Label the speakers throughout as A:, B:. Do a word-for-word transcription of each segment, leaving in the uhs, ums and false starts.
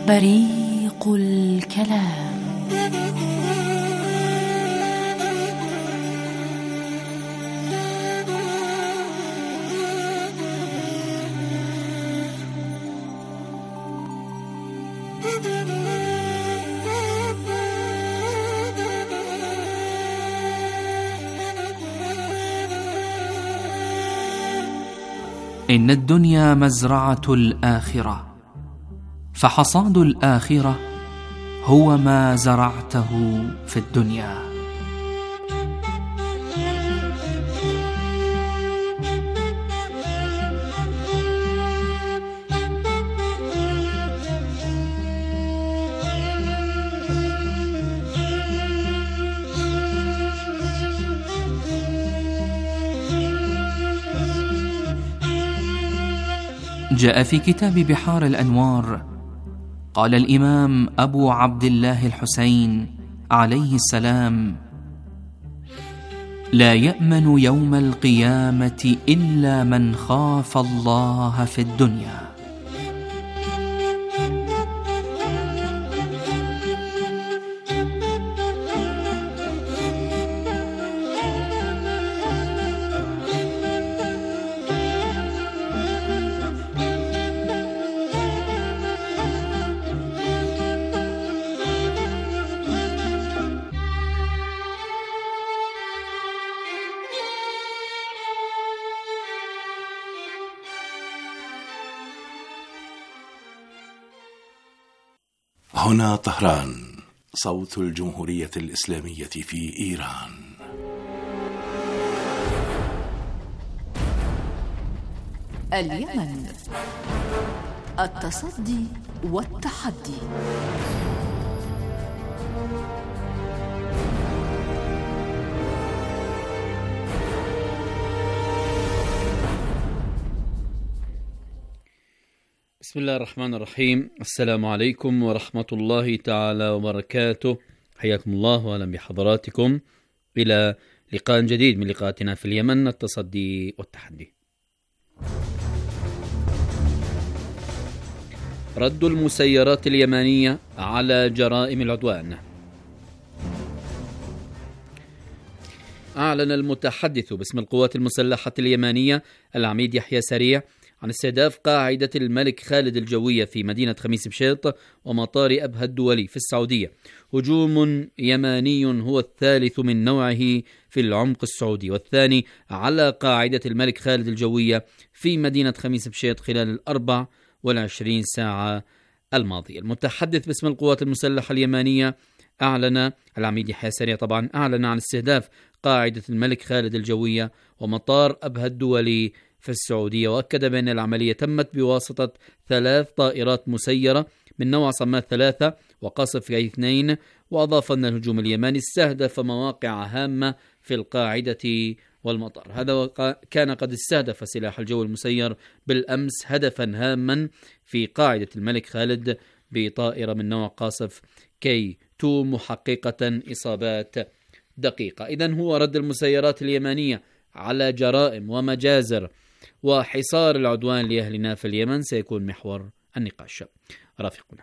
A: بريق الكلام.
B: إن الدنيا مزرعة الآخرة، فحصاد الآخرة هو ما زرعته في الدنيا. جاء في كتاب بحار الأنوار، قال الإمام أبو عبد الله الحسين عليه السلام: لا يأمن يوم القيامة إلا من خاف الله في الدنيا.
C: هنا طهران، صوت الجمهورية الإسلامية في إيران.
A: اليمن، التصدي والتحدي.
D: بسم الله الرحمن الرحيم. السلام عليكم ورحمة الله تعالى وبركاته. حياكم الله وأهلا بحضراتكم إلى لقاء جديد من لقاءاتنا في اليمن، التصدي والتحدي. رد المسيرات اليمنية على جرائم العدوان. أعلن المتحدث باسم القوات المسلحة اليمنية العميد يحيى سريع عن استهداف قاعدة الملك خالد الجوية في مدينة خميس مشيط ومطار أبها الدولي في السعودية هجوم يماني هو الثالث من نوعه في العمق السعودي، والثاني على قاعدة الملك خالد الجوية في مدينة خميس مشيط خلال الأربع والعشرين ساعة الماضية. المتحدث باسم القوات المسلحة اليمانية أعلن العميد يحيى سريع طبعا أعلن عن استهداف قاعدة الملك خالد الجوية ومطار أبها الدولي في السعودية، وأكد بأن العملية تمت بواسطة ثلاث طائرات مسيرة من نوع صمات ثلاثة وقاصف اثنين، وأضاف أن الهجوم اليماني استهدف مواقع هامة في القاعدة والمطار. هذا كان قد استهدف سلاح الجو المسير بالأمس هدفا هاما في قاعدة الملك خالد بطائرة من نوع قاصف كي تو محققة إصابات دقيقة. إذن هو رد المسيرات اليمانية على جرائم ومجازر وحصار العدوان لأهلنا في اليمن سيكون محور النقاش. رافقنا.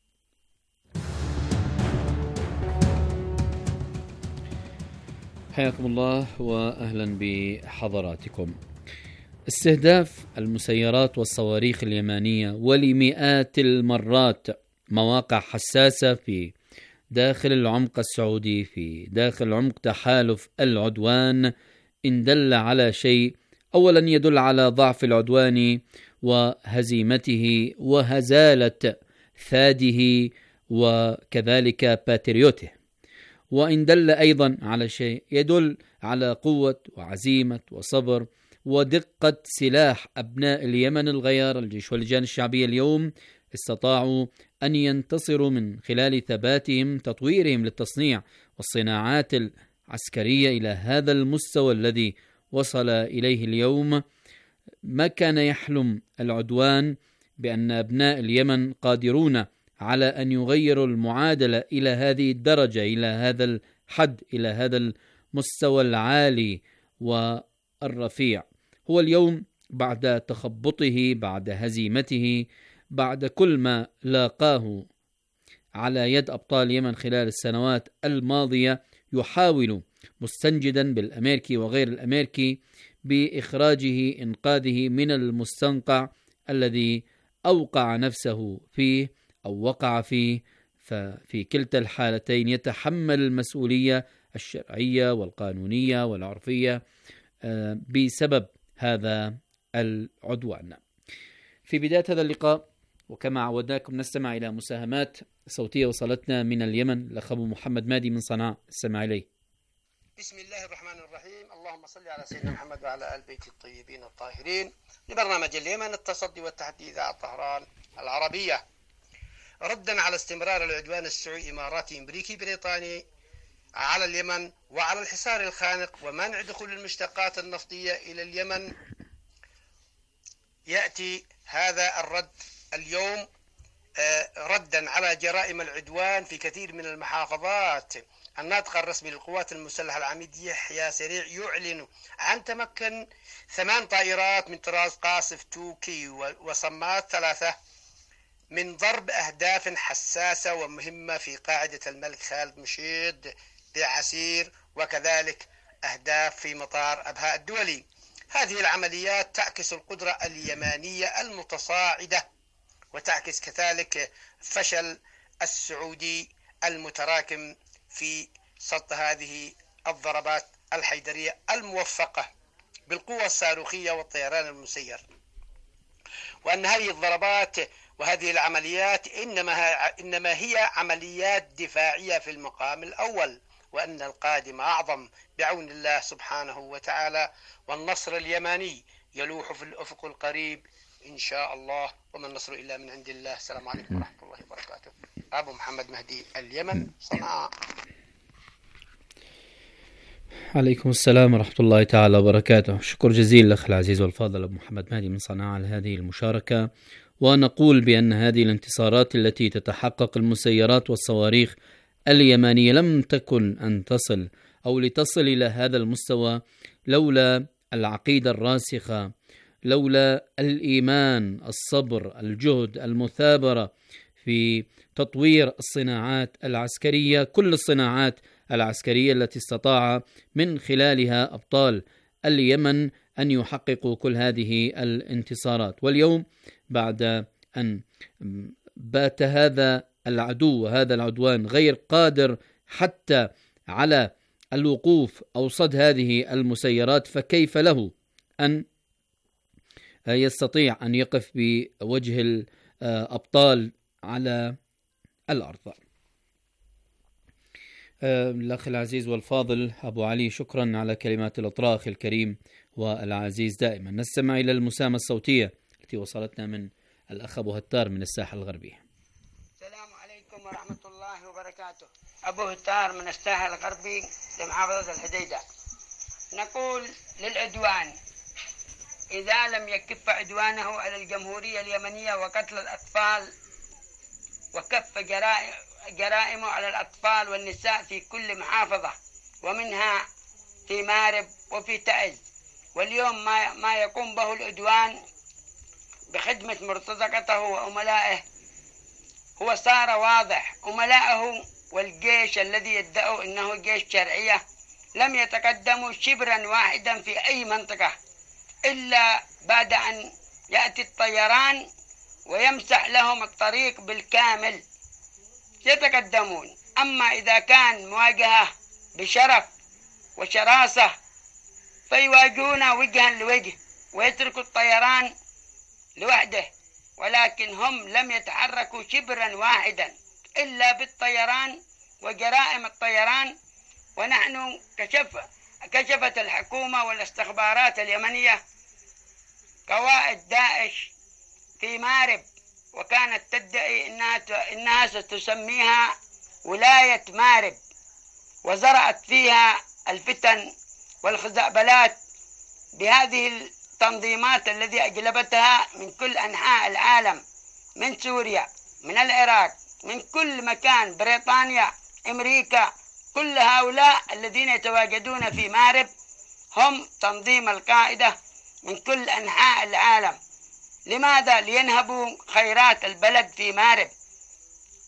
D: حياكم الله وأهلا بحضراتكم. استهداف المسيرات والصواريخ اليمانية ولمئات المرات مواقع حساسة في داخل العمق السعودي، في داخل عمق تحالف العدوان، إن دل على شيء أولا يدل على ضعف العدوان وهزيمته وهزالة ثاده وكذلك باتريوته، وإن دل أيضا على شيء يدل على قوة وعزيمة وصبر ودقة سلاح أبناء اليمن الغيار، الجيش واللجان الشعبية اليوم استطاعوا أن ينتصروا من خلال ثباتهم، تطويرهم للتصنيع والصناعات العسكرية إلى هذا المستوى الذي وصل إليه اليوم. ما كان يحلم العدوان بأن أبناء اليمن قادرون على أن يغيروا المعادلة إلى هذه الدرجة، إلى هذا الحد، إلى هذا المستوى العالي والرفيع. هو اليوم بعد تخبطه، بعد هزيمته، بعد كل ما لاقاه على يد أبطال اليمن خلال السنوات الماضية يحاول مستنجدا بالأمريكي وغير الأمريكي بإخراجه إنقاذه من المستنقع الذي أوقع نفسه فيه أو وقع فيه، ففي كلتا الحالتين يتحمل المسؤولية الشرعية والقانونية والعرفية بسبب هذا العدوان. في بداية هذا اللقاء وكما عودناكم نستمع إلى مساهمات صوتية وصلتنا من اليمن. الأخ أبو محمد مادي من صنعاء، استمع إليه.
E: بسم الله الرحمن الرحيم. اللهم صل على سيدنا محمد وعلى آل بيت الطيبين الطاهرين. لبرنامج اليمن التصدي والتحدي إذاعة طهران العربية. ردا على استمرار العدوان السعودي الإماراتي أمريكي بريطاني على اليمن وعلى الحصار الخانق ومنع دخول المشتقات النفطية إلى اليمن، يأتي هذا الرد اليوم ردا على جرائم العدوان في كثير من المحافظات. الناطق الرسمي للقوات المسلحة العميد يحيى سريع يعلن عن تمكن ثمان طائرات من طراز قاصف توكي وصمات ثلاثة من ضرب أهداف حساسة ومهمة في قاعدة الملك خالد مشيد بعسير، وكذلك أهداف في مطار أبها الدولي. هذه العمليات تعكس القدرة اليمانية المتصاعدة، وتعكس كذلك فشل السعودي المتراكم في سط هذه الضربات الحيدرية الموفقة بالقوة الصاروخية والطيران المسير، وأن هذه الضربات وهذه العمليات إنما إنما هي عمليات دفاعية في المقام الأول، وأن القادم أعظم بعون الله سبحانه وتعالى، والنصر اليماني يلوح في الأفق القريب إن شاء الله، وما النصر إلا من عند الله. السلام عليكم ورحمة الله وبركاته. أبو محمد مهدي، اليمن، صنعاء.
D: عليكم السلام ورحمة الله تعالى وبركاته. شكر جزيل الأخ العزيز والفاضل أبو محمد مهدي من صنعاء على هذه المشاركة. ونقول بأن هذه الانتصارات التي تتحقق المسيرات والصواريخ اليمانية لم تكن أن تصل أو لتصل إلى هذا المستوى لولا العقيدة الراسخة، لولا الإيمان، الصبر، الجهد، المثابرة في تطوير الصناعات العسكرية، كل الصناعات العسكرية التي استطاع من خلالها أبطال اليمن أن يحققوا كل هذه الانتصارات. واليوم بعد أن بات هذا العدو وهذا العدوان غير قادر حتى على الوقوف أو صد هذه المسيرات، فكيف له أن يستطيع أن يقف بوجه الأبطال على الأرض؟ الأخ العزيز والفاضل أبو علي، شكرا على كلمات الأطراخ الكريم والعزيز دائما. نستمع إلى المساهمة الصوتية التي وصلتنا من الأخ أبو هتار من الساحل الغربي.
E: السلام عليكم ورحمة الله وبركاته. أبو هتار من الساحل الغربي لمحافظة الحديدة. نقول للعدوان إذا لم يكف عدوانه على الجمهورية اليمنية وقتل الأطفال وكف جرائم جرائمه على الأطفال والنساء في كل محافظة، ومنها في مارب وفي تعز. واليوم ما ما يقوم به العدوان بخدمة مرتزقته وأملائه هو صار واضح. أملائه والجيش الذي يدعوا إنه جيش شرعية لم يتقدموا شبرا واحدا في أي منطقة إلا بعد أن يأتي الطيران ويمسح لهم الطريق بالكامل يتقدمون. أما إذا كان مواجهة بشرف وشراسة فيواجهون وجها لوجه ويتركوا الطيران لوحده، ولكن هم لم يتحركوا شبرا واحدا إلا بالطيران وجرائم الطيران. ونحن كشف كشفت الحكومة والاستخبارات اليمنية قواعد داعش في مارب، وكانت تدعي إنها إنها ستسميها ولاية مارب، وزرعت فيها الفتن والخزعبلات بهذه التنظيمات التي أجلبتها من كل أنحاء العالم، من سوريا، من العراق، من كل مكان، بريطانيا، أمريكا. كل هؤلاء الذين يتواجدون في مارب هم تنظيم القاعدة من كل أنحاء العالم. لماذا؟ لينهبوا خيرات البلد في مارب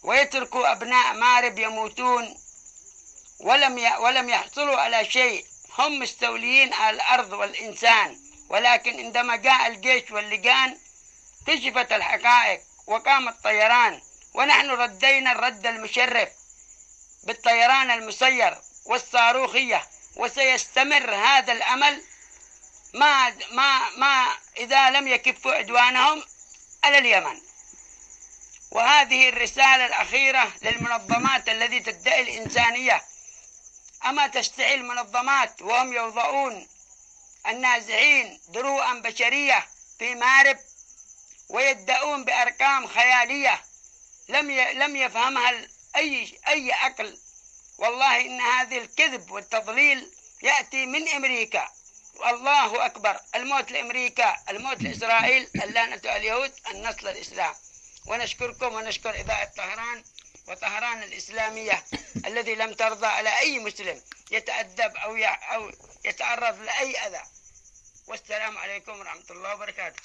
F: ويتركوا أبناء مارب يموتون ولم ولم يحصلوا على شيء. هم مستوليين على الأرض والإنسان، ولكن عندما جاء الجيش واللجان كشفت الحقائق وقام الطيران، ونحن ردينا الرد المشرف بالطيران المسير والصاروخية، وسيستمر هذا الأمل ما ما ما إذا لم يكفوا عدوانهم على اليمن. وهذه الرسالة الأخيرة للمنظمات التي تدعي الإنسانية. أما تستحي المنظمات وهم يوضعون النازحين دروعا بشرية في مارب ويدعون بأرقام خيالية لم لم يفهمها أي أي عقل. والله إن هذه الكذب والتضليل يأتي من أمريكا. والله أكبر، الموت لأمريكا، الموت لإسرائيل، اللعنة على اليهود، النصر للإسلام. ونشكركم ونشكر إذاعة طهران وطهران الإسلامية الذي لم ترضى على أي مسلم يتأدب أو أو يتعرض لأي أذى. والسلام عليكم ورحمة الله وبركاته.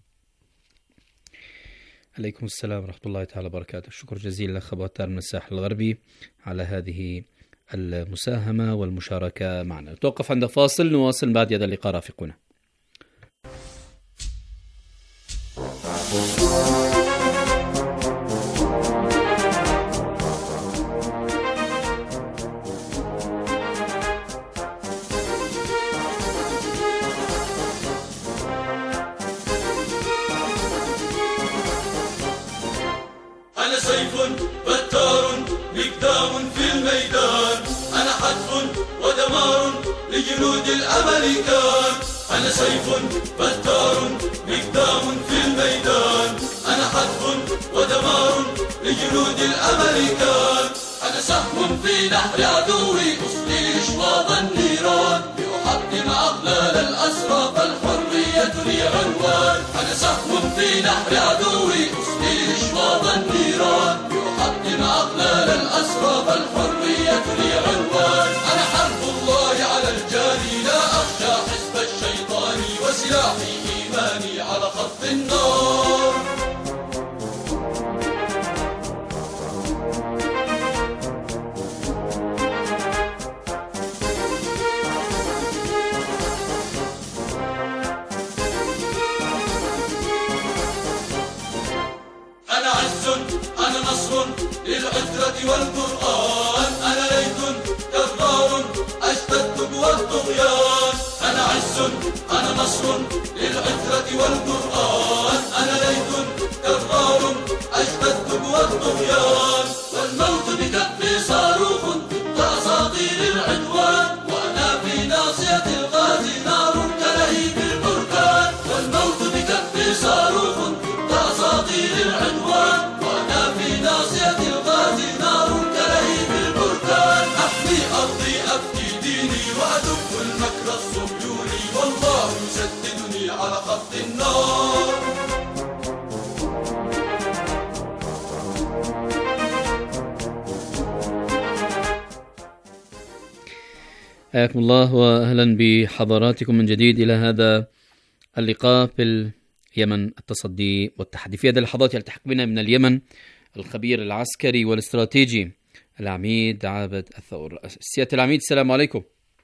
D: عليكم السلام ورحمة الله تعالى وبركاته. شكر جزيل لأخ أبو عتار من الساحل الغربي على هذه المساهمة والمشاركة معنا. نتوقف عند فاصل، نواصل بعد هذا اللقاء رافقنا.
G: أنا سيف بتار مقدام في الميدان، أنا حتف ودمار لجنود الأمريكان. أنا سيف بتار مقدام في الميدان، أنا حتف ودمار لجنود الأمريكان. أنا سهم في نحر عدوي أصلي إشواط النيران، لأحطم أغلال الأسرى فالحرية لي عنوان. أنا سهم في نحر عدوي أصلي إشواط النيران، لأحطم أغلال الأسرى فالحرية لي عنوان. أنا حرب الله على الجاني، لا أخشى حزب الشيطان، وسلاحي إيماني على خط النار. أنا نصر للعترة والقرآن، أنا ليث جبار أشتد قوى الطغيان. أنا عز أنا نصر للعترة والقرآن، أنا ليث جبار أشتد قوى الطغيان. والموت بكفي صاروخ ضد أساطير العدوان، وأنا في ناصية الغازي نار كلهيب البركان. والموت بكفي صاروخ ضد أساطير العدوان، ناصية الغازي نار كلهيب البركان. أحمي أرضي أفدي ديني وأدب المكر الصهيوني، والله يسددني على خط النار.
D: حياكم الله وأهلا بحضراتكم من جديد إلى هذا اللقاء في اليمن، التصدي والتحدي. في هذه اللحظات يلتحق بنا من اليمن الخبير العسكري والاستراتيجي العميد عابد الثور. سيادة العميد السلام عليكم.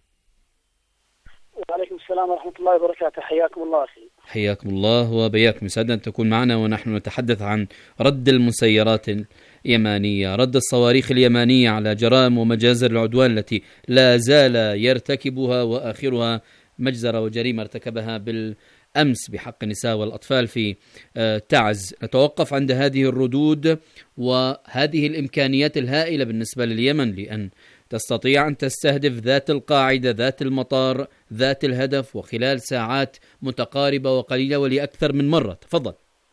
H: وعليكم السلام ورحمة الله وبركاته. حياكم الله أخي.
D: حياكم الله وبياكم. يسعدنا أن تكون معنا ونحن نتحدث عن رد المسيرات اليمانية، رد الصواريخ اليمانية على جرائم ومجازر العدوان التي لا زال يرتكبها، وآخرها مجزرة وجريمة ارتكبها بالأمس بحق النساء والأطفال في تعز. نتوقف عند هذه الردود وهذه الإمكانيات الهائلة بالنسبة لليمن لأن تستطيع أن تستهدف ذات القاعدة، ذات المطار، ذات الهدف، وخلال ساعات متقاربة وقليلة ولأكثر من مرة. تفضل.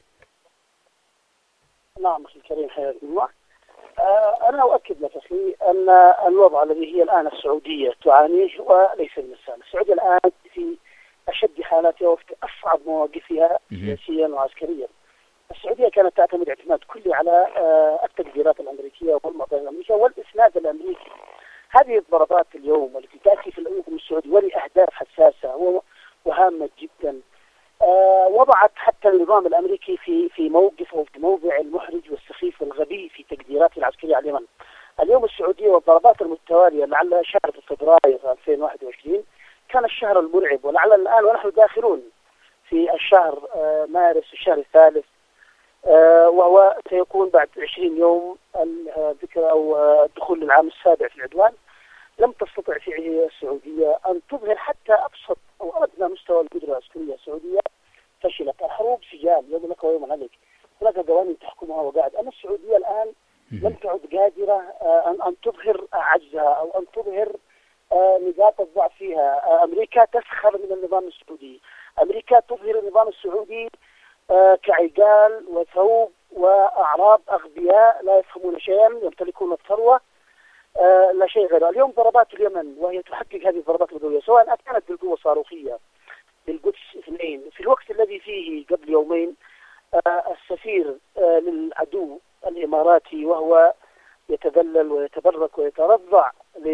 H: نعم أخي الكريم حياكم الله. أنا أؤكد لك أخي أن الوضع الذي هي الآن السعودية تعانيه وليس المسألة. السعودية الآن في أشد حالاتها وفي أصعب مواقفها سياسيا وعسكريا. السعودية كانت تعتمد اعتماد كلي على التقديرات الأمريكية والمطار الأمريكية والإسناد الأمريكي. هذه الضربات اليوم والتي تأتي في الأمم السعودية ولأهداف حساسة وهامة جدا وضعت حتى النظام الأمريكي في في موقف أو في موضع المحرج والسخيف والغبي في تقديرات الضربات المتوالية لعل شهر فبراير ألفين وواحد وعشرين كان الشهر المرعب، ولعل الآن ونحن داخلون في الشهر مارس الشهر الثالث، وهو سيكون بعد عشرين يوم الذكرى أو الدخول للعام السابع في العدوان. لم تستطع فيه السعودية أن تظهر حتى أبسط أو أدنى مستوى القدرة العسكرية السعودية. فشلت الحروب سجال يوم لك ويوم عليك، هناك قوانين تحكمها وقاعد. أما السعودية الآن لم تعد قادرة أن تظهر عجزها أو أن تظهر نقاط الضعف فيها. أمريكا تسخر من النظام السعودي، أمريكا تظهر النظام السعودي كعقال وثوب وأعراب أغبياء لا يفهمون شيئا، يمتلكون الثروة، لا شيء غيره. اليوم ضربات اليمن وهي تحقق هذه الضربات البدوية سواء كانت بالقوة الصاروخية بالقدس اثنين، في الوقت الذي فيه قبل يومين السفير للعدو الإماراتي وهو يتذلل ويتبرك ويترضع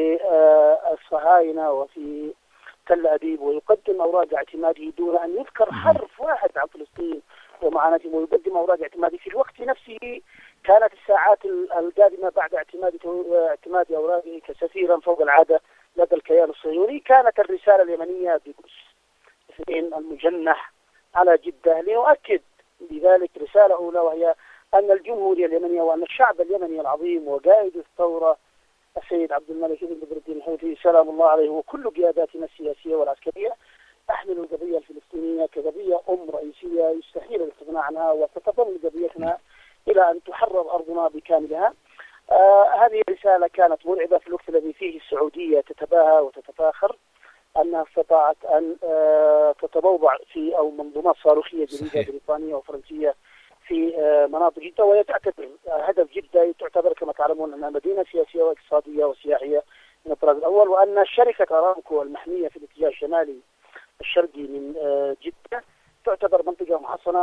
H: للصهاينة وفي تل أبيب ويقدم أوراق اعتماده دون أن يذكر حرف واحد عن فلسطين ومعاناتهم، ويقدم أوراق اعتماده في الوقت نفسه. كانت الساعات القادمة بعد اعتماد اعتماد أوراقه كسفيرا فوق العادة لدى الكيان الصهيوني كانت الرسالة اليمنية بقدس اثنين المجنح على جدة ليؤكد بذلك رسالة أولى، وهي أن الجمهورية اليمنية وأن الشعب اليمني العظيم وقائد الثورة السيد عبد الملك بن بدر الدين الحوثي سلام الله عليه وكل قياداتنا السياسية والعسكرية تحمل القضية الفلسطينية كقضية أم رئيسية يستحيل الاستغناء عنها، وتتضمن قضيتنا إلى أن تحرر أرضنا بكاملها. آه هذه الرسالة كانت مرعبة في الوقت الذي فيه السعودية تتباهى وتتفاخر أنها استطاعت أن آه تتبوضع في أو منظومات صاروخية جديدة بريطانية وفرنسية في آه مناطق جدة، وهي تعتبر آه هدف جدة تعتبر كما تعلمون أنها مدينة سياسية واقتصادية وسياحية من الطراز الأول، وأن شركة أرامكو المحمية في الاتجاه الشمالي الشرقي من آه جدة تعتبر منطقة محصنة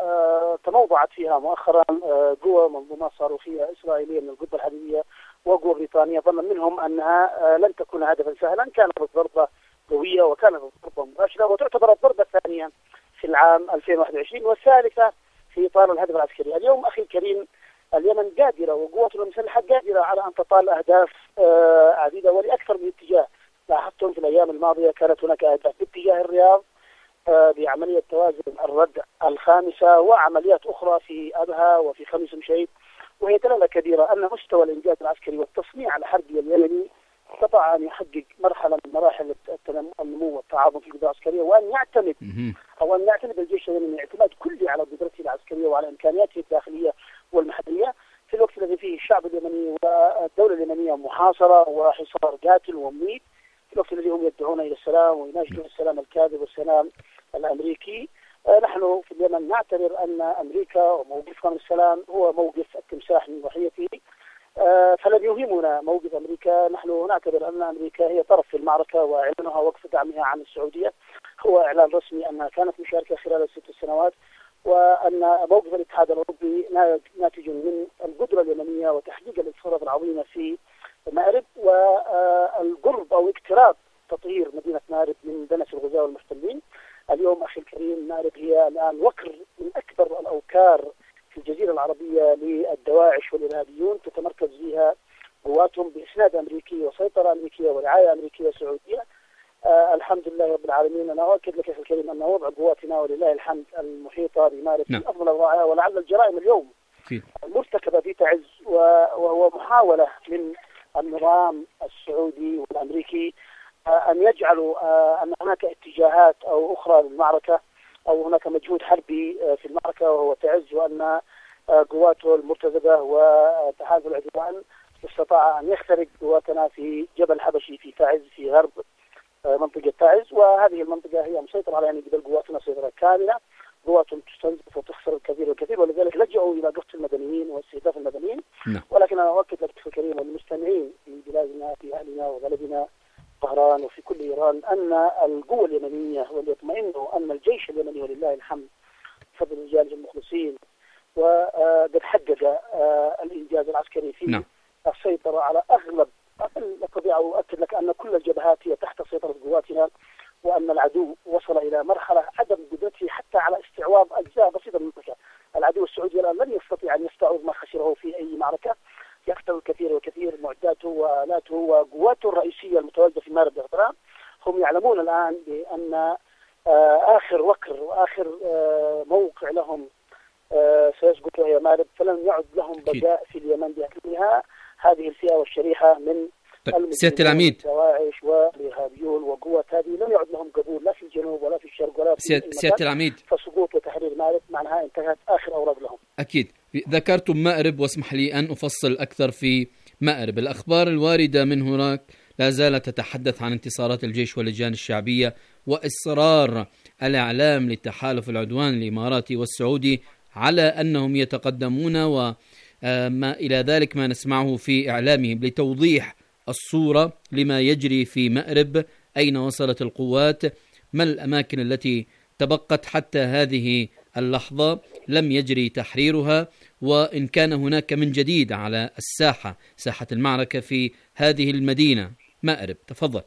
H: وتموضعت فيها مؤخرا قوى منظومات صاروخية إسرائيلية من القبة الحديدية وقوى بريطانية ظنا منهم أنها لن تكون هدفا سهلا. كانت الضربة قوية وكانت الضربة مباشرة، وتعتبر الضربة الثانية في العام ألفين وواحد وعشرين والثالثة في إطار الهدف العسكري. اليوم أخي الكريم اليمن قادرة وقواتنا المسلحة قادرة على أن تطال أهداف عديدة ولأكثر من اتجاه. لاحظتم في الأيام الماضية كانت هناك أهداف باتجاه الرياض بعملية توازن الرد الخامسة وعمليات أخرى في أبها وفي خميس مشيط، وهي دلالة كبيرة أن مستوى الإنجاز العسكري والتصنيع الحربي اليمني استطاع أن يحقق مرحلة من مراحل النمو والتعاظم في القدرة العسكرية، وأن يعتمد أو أن يعتمد الجيش اليمني اعتماد كلي على قدرته العسكرية وعلى إمكانياته الداخلية والمحلية في الوقت الذي فيه الشعب اليمني والدولة اليمنية محاصرة وحصار قاتل ومميت، في الوقت الذي هم يدعون إلى السلام ويناشدون السلام الكاذب والسلام الأمريكي. آه نحن في اليمن نعتبر أن أمريكا وموقفها من السلام هو موقف التمساح من ضحيته، آه فلن يهمنا موقف أمريكا. نحن نعتبر أن أمريكا هي طرف في المعركة، وإعلانها وقف دعمها عن السعودية هو إعلان رسمي أنها كانت مشاركة خلال الست سنوات، وأن موقف الاتحاد الأوروبي ناتج من القدرة اليمنية وتحقيق الانتصارات العظيمة في مأرب والقرب أو اقتراب تطهير مدينة مأرب من دنس الغزاة والمحتلين. اليوم أخي الكريم مأرب هي الآن وكر من أكبر الأوكار في الجزيرة العربية للدواعش والإرهابيون، تتمركز فيها قواتهم بإسناد أمريكي وسيطرة أمريكية ورعاية أمريكية سعودية. آه الحمد لله رب العالمين. أنا أؤكد لك أخي الكريم أن وضع قواتنا ولله الحمد المحيطة بمأرب في أفضل الوضع، ولعل الجرائم اليوم المرتكبة في تعز وهو محاولة من النظام السعودي والأمريكي أن يجعلوا أن هناك اتجاهات أو أخرى للمعركة أو هناك مجهود حربي في المعركة وهو تعز، وأن قواته المرتزقة وتحالف العدوان استطاع أن يخترق قواتنا في جبل حبشي في تعز في غرب منطقة تعز، وهذه المنطقة هي مسيطرة عليها يعني قبل قواتنا سيطرة كاملة. قواتهم تستنزف وتخسر الكثير والكثير، ولذلك لجأوا إلى قصف المدنيين واستهداف المدنيين. لا. ولكن أنا أؤكد لك الكريم والمستمعين في بلادنا في أهلنا وبلدنا طهران وفي كل إيران أن القوة اليمنية وليطمئنوا أن الجيش اليمني ولله الحمد بفضل رجاله المخلصين وقد حقق الإنجاز العسكري في نعم. السيطرة على أغلب الطبيعة. وأؤكد لك أن كل الجبهات هي تحت سيطرة قواتنا، وأن العدو وصل إلى مرحلة عدم قدرته حتى على استعواض أجزاء بسيطة من المنطقة. العدو السعودي الآن لن يستطيع أن يستعوض ما خسره في أي معركة، يخسر الكثير والكثير، معداته وآلاته أن آخر وكر وآخر موقع لهم سيسقط وهي مأرب، فلن يعد لهم بقاء في اليمن بأكملها هذه الفئة والشريحة من
D: سيادة العميد
H: الدواعش والإرهابيون وقوة هذه لم يعد لهم قبول لا في الجنوب ولا في الشرق ولا في
D: سيادة العميد.
H: فسقوط وتحرير مأرب معناها انتهت آخر أوراق لهم.
D: أكيد. ذكرتم مأرب واسمح لي أن أفصل أكثر في مأرب. الأخبار الواردة من هناك لا زالت تتحدث عن انتصارات الجيش واللجان الشعبية وإصرار الإعلام للتحالف العدواني الإماراتي والسعودي على أنهم يتقدمون وما إلى ذلك ما نسمعه في إعلامهم لتوضيح الصورة لما يجري في مأرب. أين وصلت القوات؟ ما الأماكن التي تبقت حتى هذه اللحظة لم يجري تحريرها؟ وإن كان هناك من جديد على الساحة ساحة المعركة في هذه المدينة مأرب. تفضل.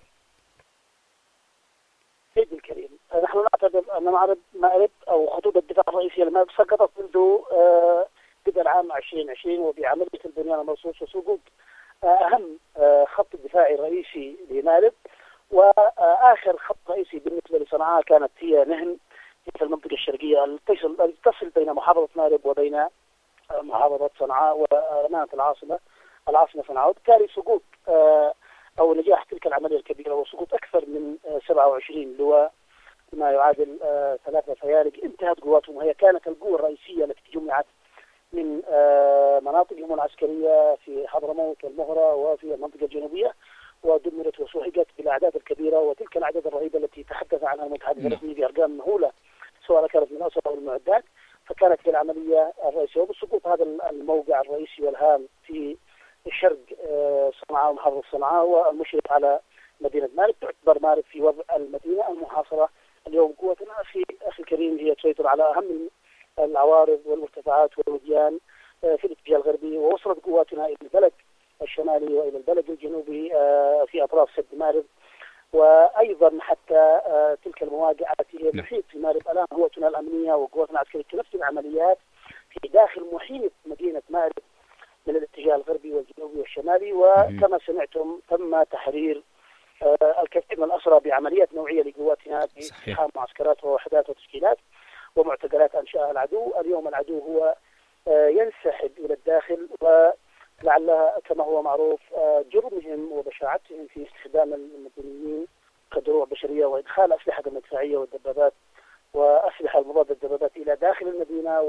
H: سيدي الكريم، نحن نعتبر أن مأرب مأرب أو خطوط الدفاع الرئيسية لمأرب سقطت منذ بدء العام ألفين وعشرين وبعملية البنيان المرصوص وسقوط أهم خط الدفاع الرئيسي لمأرب. وآخر خط رئيسي بالنسبة لصنعاء كانت هي نهن في المنطقة الشرقية التي تصل بين محافظة مأرب وبين محافظة صنعاء وأمانة العاصمة العاصمة صنعاء. وبالتالي سقوط أو نجاح تلك العملية الكبيرة وسقوط أكثر من سبعة وعشرين لواء ما يعادل ثلاثة فيارق انتهت قواتهم، وهي كانت القوة الرئيسية التي جمعت من مناطقهم العسكرية في حضرموت والمهرة وفي المنطقة الجنوبية، ودمرت وسحقت بالأعداد الكبيرة وتلك الأعداد الرهيبة التي تحدث عنها المتحدث الرسمي بأرقام مهولة سواء كانت من الأسرى أو المعدات. فكانت هي العملية الرئيسية. وبسقوط هذا الموقع الرئيسي والهام في الشرق صنعاء ومحافظة صنعاء والمشرف على مدينة مأرب، تعتبر مأرب في وضع المدينة المحاصرة اليوم. قوتنا أخي أخي الكريم هي تسيطر على أهم العوارض والمرتفعات والوديان في الاتجاه الغربي، ووصلت قواتنا إلى البلد الشمالي وإلى البلد الجنوبي في أطراف سد مأرب، وأيضا حتى تلك المواقع التي هي محيط في مأرب. الآن قوتنا الأمنية وقواتنا العسكرية تنفذ العمليات في داخل محيط مدينة مأرب من الاتجاه الغربي والجنوبي والشمالي. وكما سمعتم تم تحرير الكثير من الأسرى بعمليات نوعية لقواتنا باقتحام معسكرات ووحدات وتشكيلات ومعتقلات أنشأها العدو. اليوم العدو هو ينسحب إلى الداخل، ولعل كما هو معروف جرمهم وبشاعتهم في استخدام المدنيين كدروع بشرية وإدخال أسلحة المدفعية والدبابات وأسلحة المضادة للدبابات إلى داخل المدينة،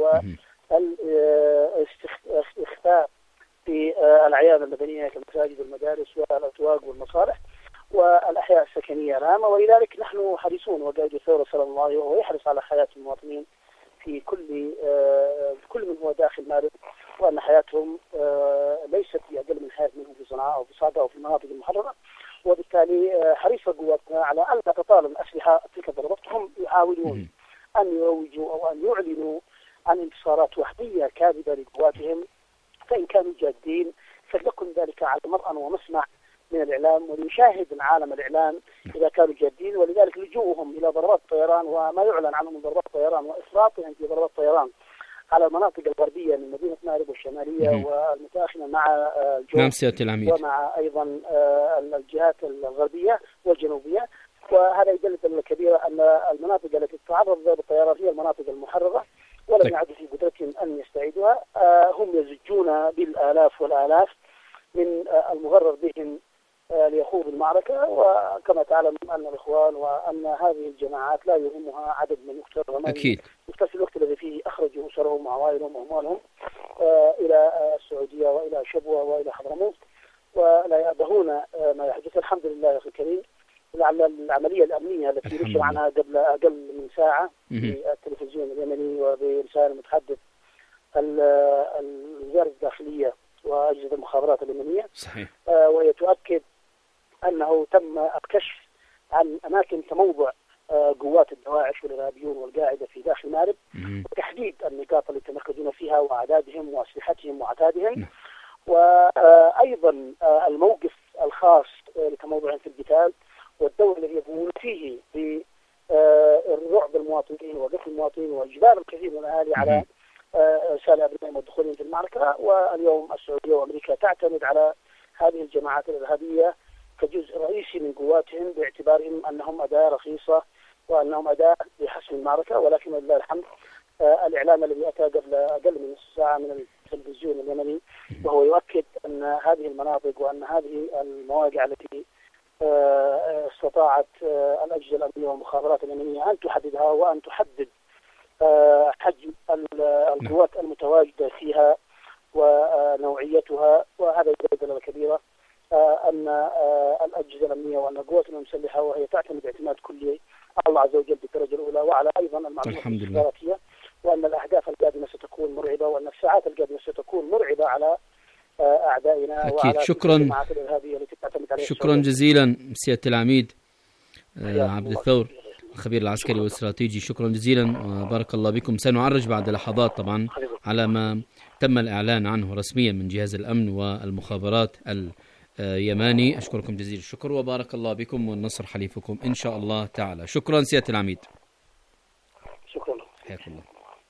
H: والاختفاء في الأعيان المدنية كالمساجد والمدارس والأسواق والمصالح والأحياء السكنية العامة. ولذلك نحن حريصون، وقائد الثورة صلى الله عليه وهو يحرص على حياة المواطنين في كل كل من هو داخل مأرب، وأن حياتهم ليست بأقل من حياة منهم في صنعاء أو في صعدة أو في المناطق المحررة. وبالتالي حريصة قواتنا على أن لا تطال أسلحة تلك الضربات. هم يحاولون أن يروجوا أو أن يعلنوا عن انتصارات وحدية كاذبة لقواتهم، فإن كانوا جادين فليكن ذلك على مرأى ومسمع من الإعلام وليشاهد عالم الإعلام إذا كانوا جادين. ولذلك لجوءهم إلى ضربات طيران وما يعلن عنه من ضربات طيران وإفراطهم في ضربات طيران على المناطق الغربية من مدينة مأرب والشمالية والمتاخمة مع الجنوب ومع أيضا الجهات الغربية والجنوبية. وهذا يدل دلالة كبيرة أن المناطق التي تتعرض لضرب الطيران هي المناطق المحررة ولم يعد في قدرتهم أن يستعيدوها. هم يزجون بالآلاف والآلاف من المغرر بهم ليخوض المعركة. وكما تعلم أن الإخوان وأن هذه الجماعات لا يهمها عدد من يقتل ومن يقتل في الوقت الذي فيه أخرجوا أسرهم وعوائلهم وأموالهم إلى السعودية وإلى شبوة وإلى حضرموت، ولا يأبهون ما يحدث. الحمد لله يا أخي الكريم. لعل العملية الأمنية التي نشر عنها قبل أقل من ساعة في التلفزيون اليمني وبرسالة المتحدث الوزارة الداخلية وأجهزة المخابرات اليمنية صحيح. آه وهي تؤكد أنه تم الكشف عن أماكن تموضع آه قوات الدواعش والإرهابيون والقاعدة في داخل مأرب، وتحديد النقاط اللي يتمركزون فيها وأعدادهم وأسلحتهم وعتادهم، وأيضا آه الموقف الخاص آه لتموضعهم في القتال والدور الذي يقومون فيه برعب المواطنين وقتل المواطنين وإجبار الكثير من الأهالي على إرسال أبنائهم والدخول في المعركة. واليوم السعودية وأمريكا تعتمد على هذه الجماعات الإرهابية كجزء رئيسي من قواتهم باعتبارهم أنهم أداة رخيصة معهم أداة لحسم المعركة، ولكن لله الحمد الإعلام الذي أتى قبل أقل من نصف ساعة من التلفزيون اليمني وهو يؤكد أن هذه المناطق وأن هذه المواقع التي استطاعت الأجهزة الأمنية والمخابرات اليمنية أن تحددها وأن تحدد حجم القوات المتواجدة فيها ونوعيتها، وهذا يدل دلالة كبيرة أن الأجهزة الأمنية وأن القوات المسلحة وهي تعتمد اعتماد كلي على الله عز وجل بالدرجة الأولى وعلى أيضا المعلومات الاستخباراتية، وأن الأهداف القادمة ستكون مرعبة وأن الساعات القادمة ستكون مرعبة على أعدائنا
D: أكيد.
H: وعلى
D: شكرا
H: الجماعات الإرهابية التي تعتمد عليها.
D: شكرا جزيلا سيادة العميد عبد الثور الخبير العسكري والاستراتيجي، شكرا جزيلا وبارك الله بكم. سنعرج بعد لحظات طبعا على ما تم الإعلان عنه رسميا من جهاز الأمن والمخابرات اليماني. أشكركم جزيل الشكر وبارك الله بكم والنصر حليفكم إن شاء الله تعالى. شكرا سيادة العميد.
H: شكرا.
D: حياكم الله.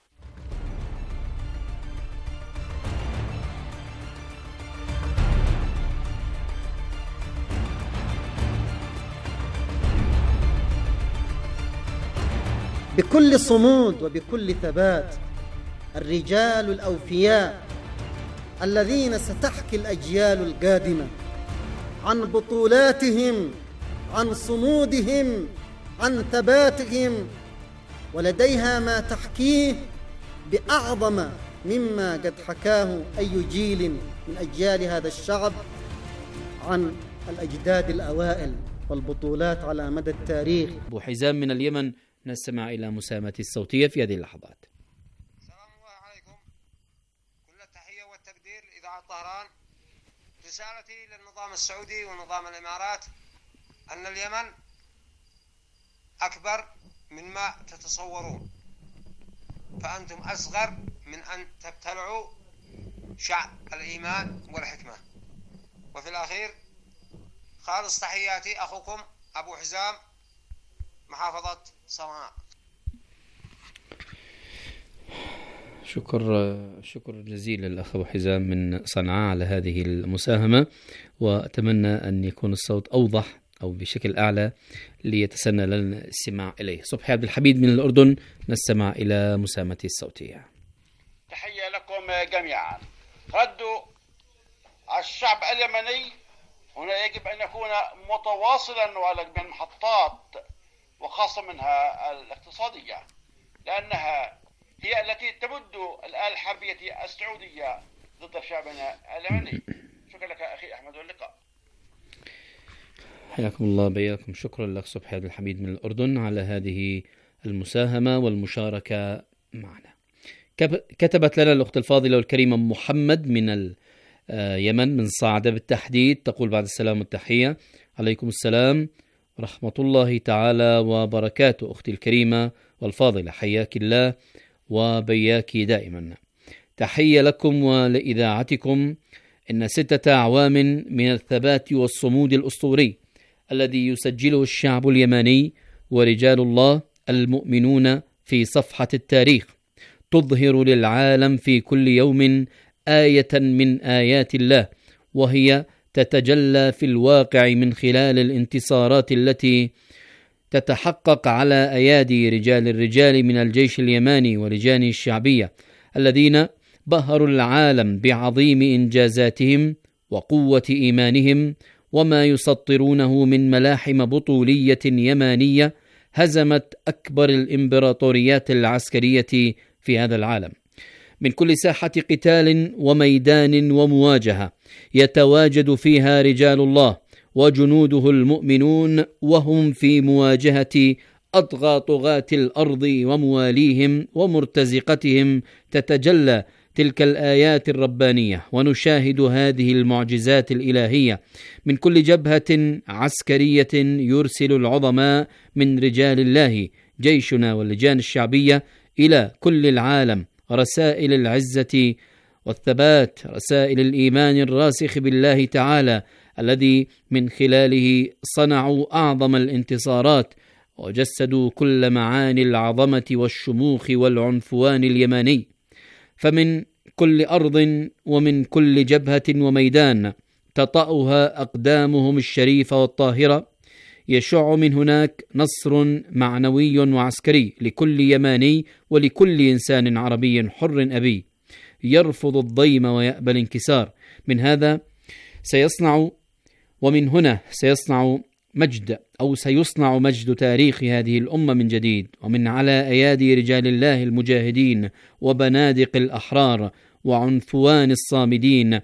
I: بكل صمود وبكل ثبات الرجال الأوفياء الذين ستحكي الأجيال القادمة عن بطولاتهم، عن صمودهم، عن ثباتهم، ولديها ما تحكيه بأعظم مما قد حكاه أي جيل من أجيال هذا الشعب عن الأجداد الأوائل والبطولات على مدى التاريخ.
D: أبو حزام من اليمن، نستمع إلى مساهمته الصوتية في هذه اللحظات.
E: السلام الله عليكم، كل التحية والتقدير لإذاعة طهران. رسالتي للنظام السعودي ونظام الإمارات أن اليمن أكبر مما تتصورون، فأنتم أصغر من أن تبتلعوا شعب الإيمان والحكمة. وفي الأخير خالص تحياتي أخوكم أبو حزام، محافظة صنعاء.
D: شكر شكر جزيل للأخ أبو حزام من صنعاء على هذه المساهمة، وأتمنى أن يكون الصوت أوضح أو بشكل أعلى ليتسنى لنا الاستماع إليه. صبحي عبد الحميد من الأردن، نستمع إلى مساهمته الصوتية.
J: تحية لكم جميعا. ردوا الشعب اليمني هنا يجب أن يكون متواصلا على جميع المحطات وخاصة منها الاقتصادية، لأنها هي التي تمد الآلة الحربية السعودية ضد شعبنا اليمني. شكرا لك أخي أحمد، واللقاء.
D: حياكم الله بياكم. شكرا لك صبحي عبد الحميد من الأردن على هذه المساهمة والمشاركة معنا. كتبت لنا الأخت الفاضلة والكريمة محمد من اليمن من صعدة بالتحديد، تقول بعد السلام والتحية: عليكم السلام ورحمة الله تعالى وبركاته. أختي الكريمة والفاضلة، حياك الله وبياك دائما. تحية لكم ولإذاعتكم. إن ستة أعوام من الثبات والصمود الأسطوري الذي يسجله الشعب اليمني ورجال الله المؤمنون في صفحة التاريخ تظهر للعالم في كل يوم آية من آيات الله، وهي تتجلى في الواقع من خلال الانتصارات التي تتحقق على أيادي رجال الرجال من الجيش اليماني ولجانه الشعبية الذين بهروا العالم بعظيم إنجازاتهم وقوة إيمانهم وما يسطرونه من ملاحم بطولية يمانية هزمت أكبر الإمبراطوريات العسكرية في هذا العالم. من كل ساحة قتال وميدان ومواجهة يتواجد فيها رجال الله وجنوده المؤمنون، وهم في مواجهة أطغى طغاة الأرض ومواليهم ومرتزقتهم تتجلى تلك الآيات الربانية، ونشاهد هذه المعجزات الإلهية من كل جبهة عسكرية. يرسل العظماء من رجال الله جيشنا واللجان الشعبية إلى كل العالم رسائل العزة والثبات، رسائل الإيمان الراسخ بالله تعالى الذي من خلاله صنعوا أعظم الانتصارات وجسدوا كل معاني العظمة والشموخ والعنفوان اليماني. فمن كل أرض ومن كل جبهة وميدان تطأها أقدامهم الشريفة والطاهرة يشع من هناك نصر معنوي وعسكري لكل يماني ولكل إنسان عربي حر أبي يرفض الضيم ويأبى الانكسار. من هذا سيصنع ومن هنا سيصنع مجد أو سيصنع مجد تاريخ هذه الأمة من جديد، ومن على أيادي رجال الله المجاهدين وبنادق الأحرار وعنفوان الصامدين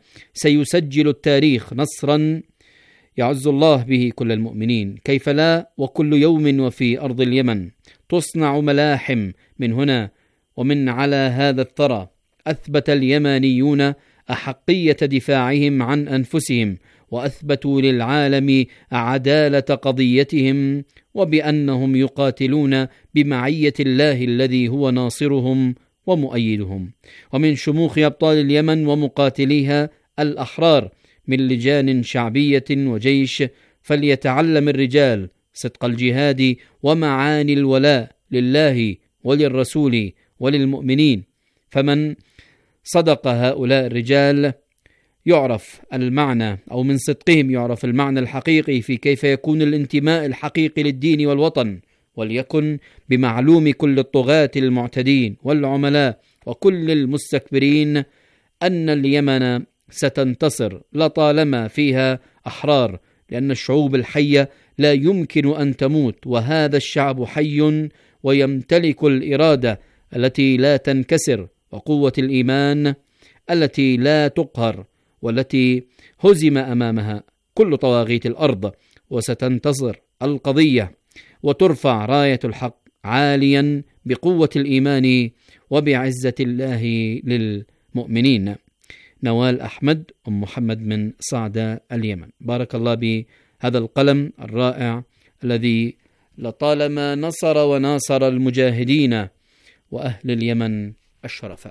D: سيسجل التاريخ نصرا يعز الله به كل المؤمنين. كيف لا وكل يوم وفي أرض اليمن تصنع ملاحم. من هنا ومن على هذا الثرى أثبت اليمانيون أحقية دفاعهم عن أنفسهم، وأثبتوا للعالم عدالة قضيتهم، وبأنهم يقاتلون بمعية الله الذي هو ناصرهم ومؤيدهم. ومن شموخ أبطال اليمن ومقاتليها الأحرار من لجان شعبية وجيش، فليتعلم الرجال صدق الجهاد ومعاني الولاء لله وللرسول وللمؤمنين. فمن صدق هؤلاء الرجال يعرف المعنى، أو من صدقهم يعرف المعنى الحقيقي في كيف يكون الانتماء الحقيقي للدين والوطن. وليكن بمعلوم كل الطغاة المعتدين والعملاء وكل المستكبرين أن اليمن ستنتصر لطالما فيها أحرار، لأن الشعوب الحية لا يمكن أن تموت، وهذا الشعب حي ويمتلك الإرادة التي لا تنكسر، وقوة الإيمان التي لا تقهر، والتي هزم أمامها كل طواغيت الأرض. وستنتصر القضية وترفع راية الحق عاليا بقوة الإيمان وبعزة الله للمؤمنين. نوال أحمد أم محمد من صعدة اليمن. بارك الله بهذا القلم الرائع الذي لطالما نصر وناصر المجاهدين وأهل اليمن الشرفاء.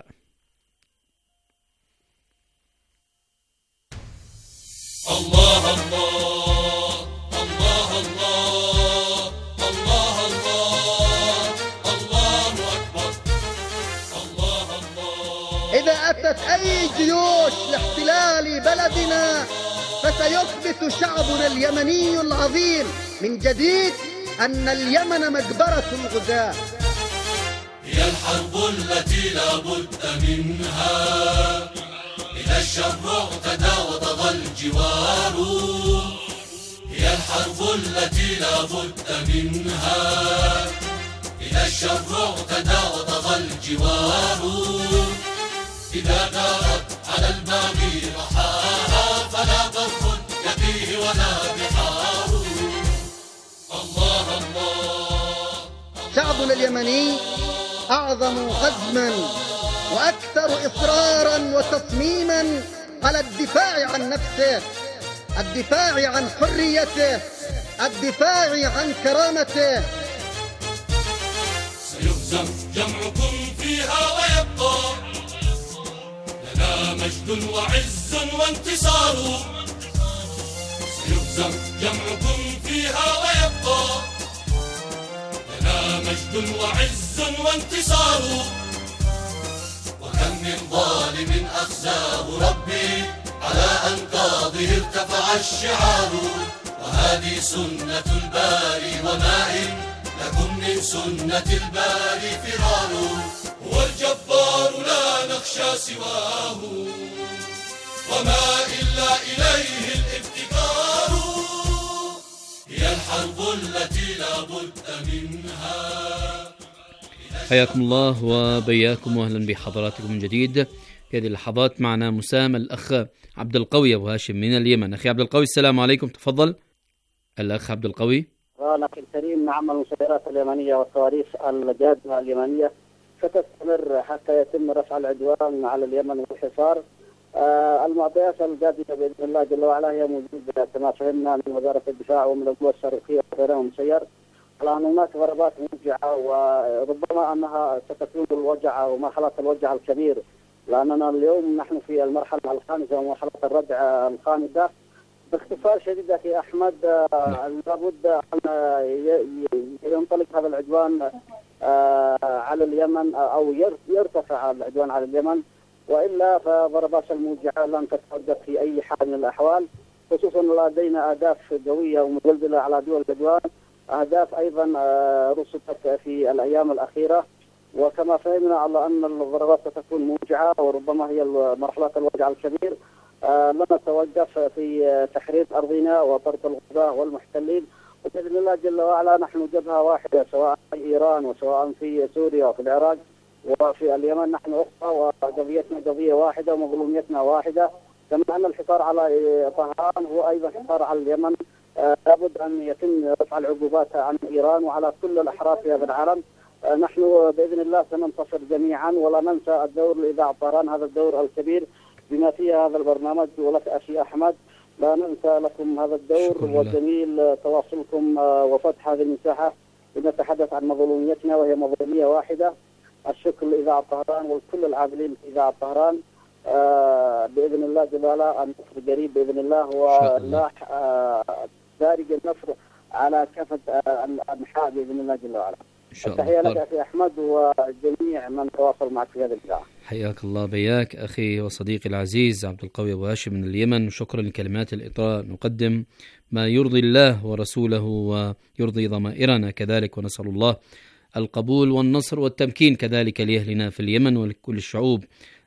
G: الله الله الله الله الله الله الله أكبر الله الله.
I: إذا أتت أي جيوش لاحتلال بلدنا فسيثبت شعبنا اليمني العظيم من جديد أن اليمن مقبرة الغزاة.
G: هي الحرب التي لا بد منها، إذا الشر اعتدى وطغى الجوار. هي الحرب التي لا بد منها، إذا الشر اعتدى وطغى الجوار. إذا دارت على الباغي رحاها فلا ضر يقيه ولا بحار. الله الله.
I: شعبنا اليمني أعظم عزما وأكثر إصرارا وتصميما على الدفاع عن نفسه، الدفاع عن حريته، الدفاع عن كرامته.
G: سيهزم جمعكم فيها ويبقى لنا مجد وعز وانتصار. سيهزم جمعكم فيها ويبقى لنا مجد وعز وانتصار. وكم من ظالم أخزاه ربي على أنقاضه ارتفع الشعار. وهذه سنة الباري وما إن لكم من سنة الباري فرار. هو الجبار لا نخشى سواه وما إلا إليه الافتقار. هي الحرب التي لا بد منها.
D: حياكم الله وبياكم واهلا بحضراتكم من جديد. في هذه اللحظات معنا مسام الأخ عبد القوي أبو هاشم من اليمن. أخي عبد القوي السلام عليكم، تفضل. الأخ عبد القوي.
H: أخي الكريم، نعم المسيرات اليمنية والصواريخ الجادة اليمنية ستستمر حتى يتم رفع العدوان على اليمن والحصار. آه المعطيات الجادة بإذن الله جل وعلا هي موجودة كما فهمنا من وزارة الدفاع ومن القوى الشرقية وغيرها مسير. الآن هناك ضربات موجعة وربما أنها ستكون الوجع ومرحلة الوجع الكبير، لأننا اليوم نحن في المرحلة الخامسة ومرحلة الردع الخامسة. باختصار شديد أخي أحمد، لابد أن ينطلق هذا العدوان على اليمن أو يرتفع العدوان على اليمن، وإلا فضربات الموجعة لن تتوقف في أي حال من الأحوال. خصوصا لدينا أهداف قوية ومدلدلة على دول العدوان، أهداف أيضا رصدت في الأيام الأخيرة، وكما فهمنا على أن الضربات ستكون موجعة وربما هي مرحلة الوجع الكبير. لن نتوقف في تحرير أرضنا وطرد الغزاة والمحتلين، وبإذن الله جل وعلا نحن جبهة واحدة سواء في إيران وسواء في سوريا وفي العراق وفي اليمن، نحن أخرى وقضيتنا قضية واحدة ومظلوميتنا واحدة. كما أن الحصار على طهران هو أيضا حصار على اليمن، لابد أن يتم رفع العقوبات عن إيران وعلى كل الأحراف في هذا العالم. نحن بإذن الله سننتصر جميعا، ولا ننسى الدور لإذاعة طهران، هذا الدور الكبير بما فيه هذا البرنامج. ولك أخي أحمد لا ننسى لكم هذا الدور والجميل تواصلكم وفتح هذه المساحة لنتحدث عن مظلوميتنا وهي مظلومية واحدة. الشكر لإذاعة طهران وكل العاملين في إذاعة طهران. آه بإذن الله جلاله النصر قريب بإذن الله، ولاح آه دارج النصر على كافة آه الأنحاء بإذن الله جل وعلا. تحية لك أخي أحمد وجميع من تواصل معك في هذه الإذاعة.
D: حياك الله بياك أخي وصديقي العزيز عبد القوي أبو هاشم من اليمن. شكرا لكلمات الإطراء، نقدم ما يرضي الله ورسوله ويرضي ضمائرنا كذلك، ونسأل الله القبول والنصر والتمكين كذلك لأهلنا في اليمن ولكل الشعوب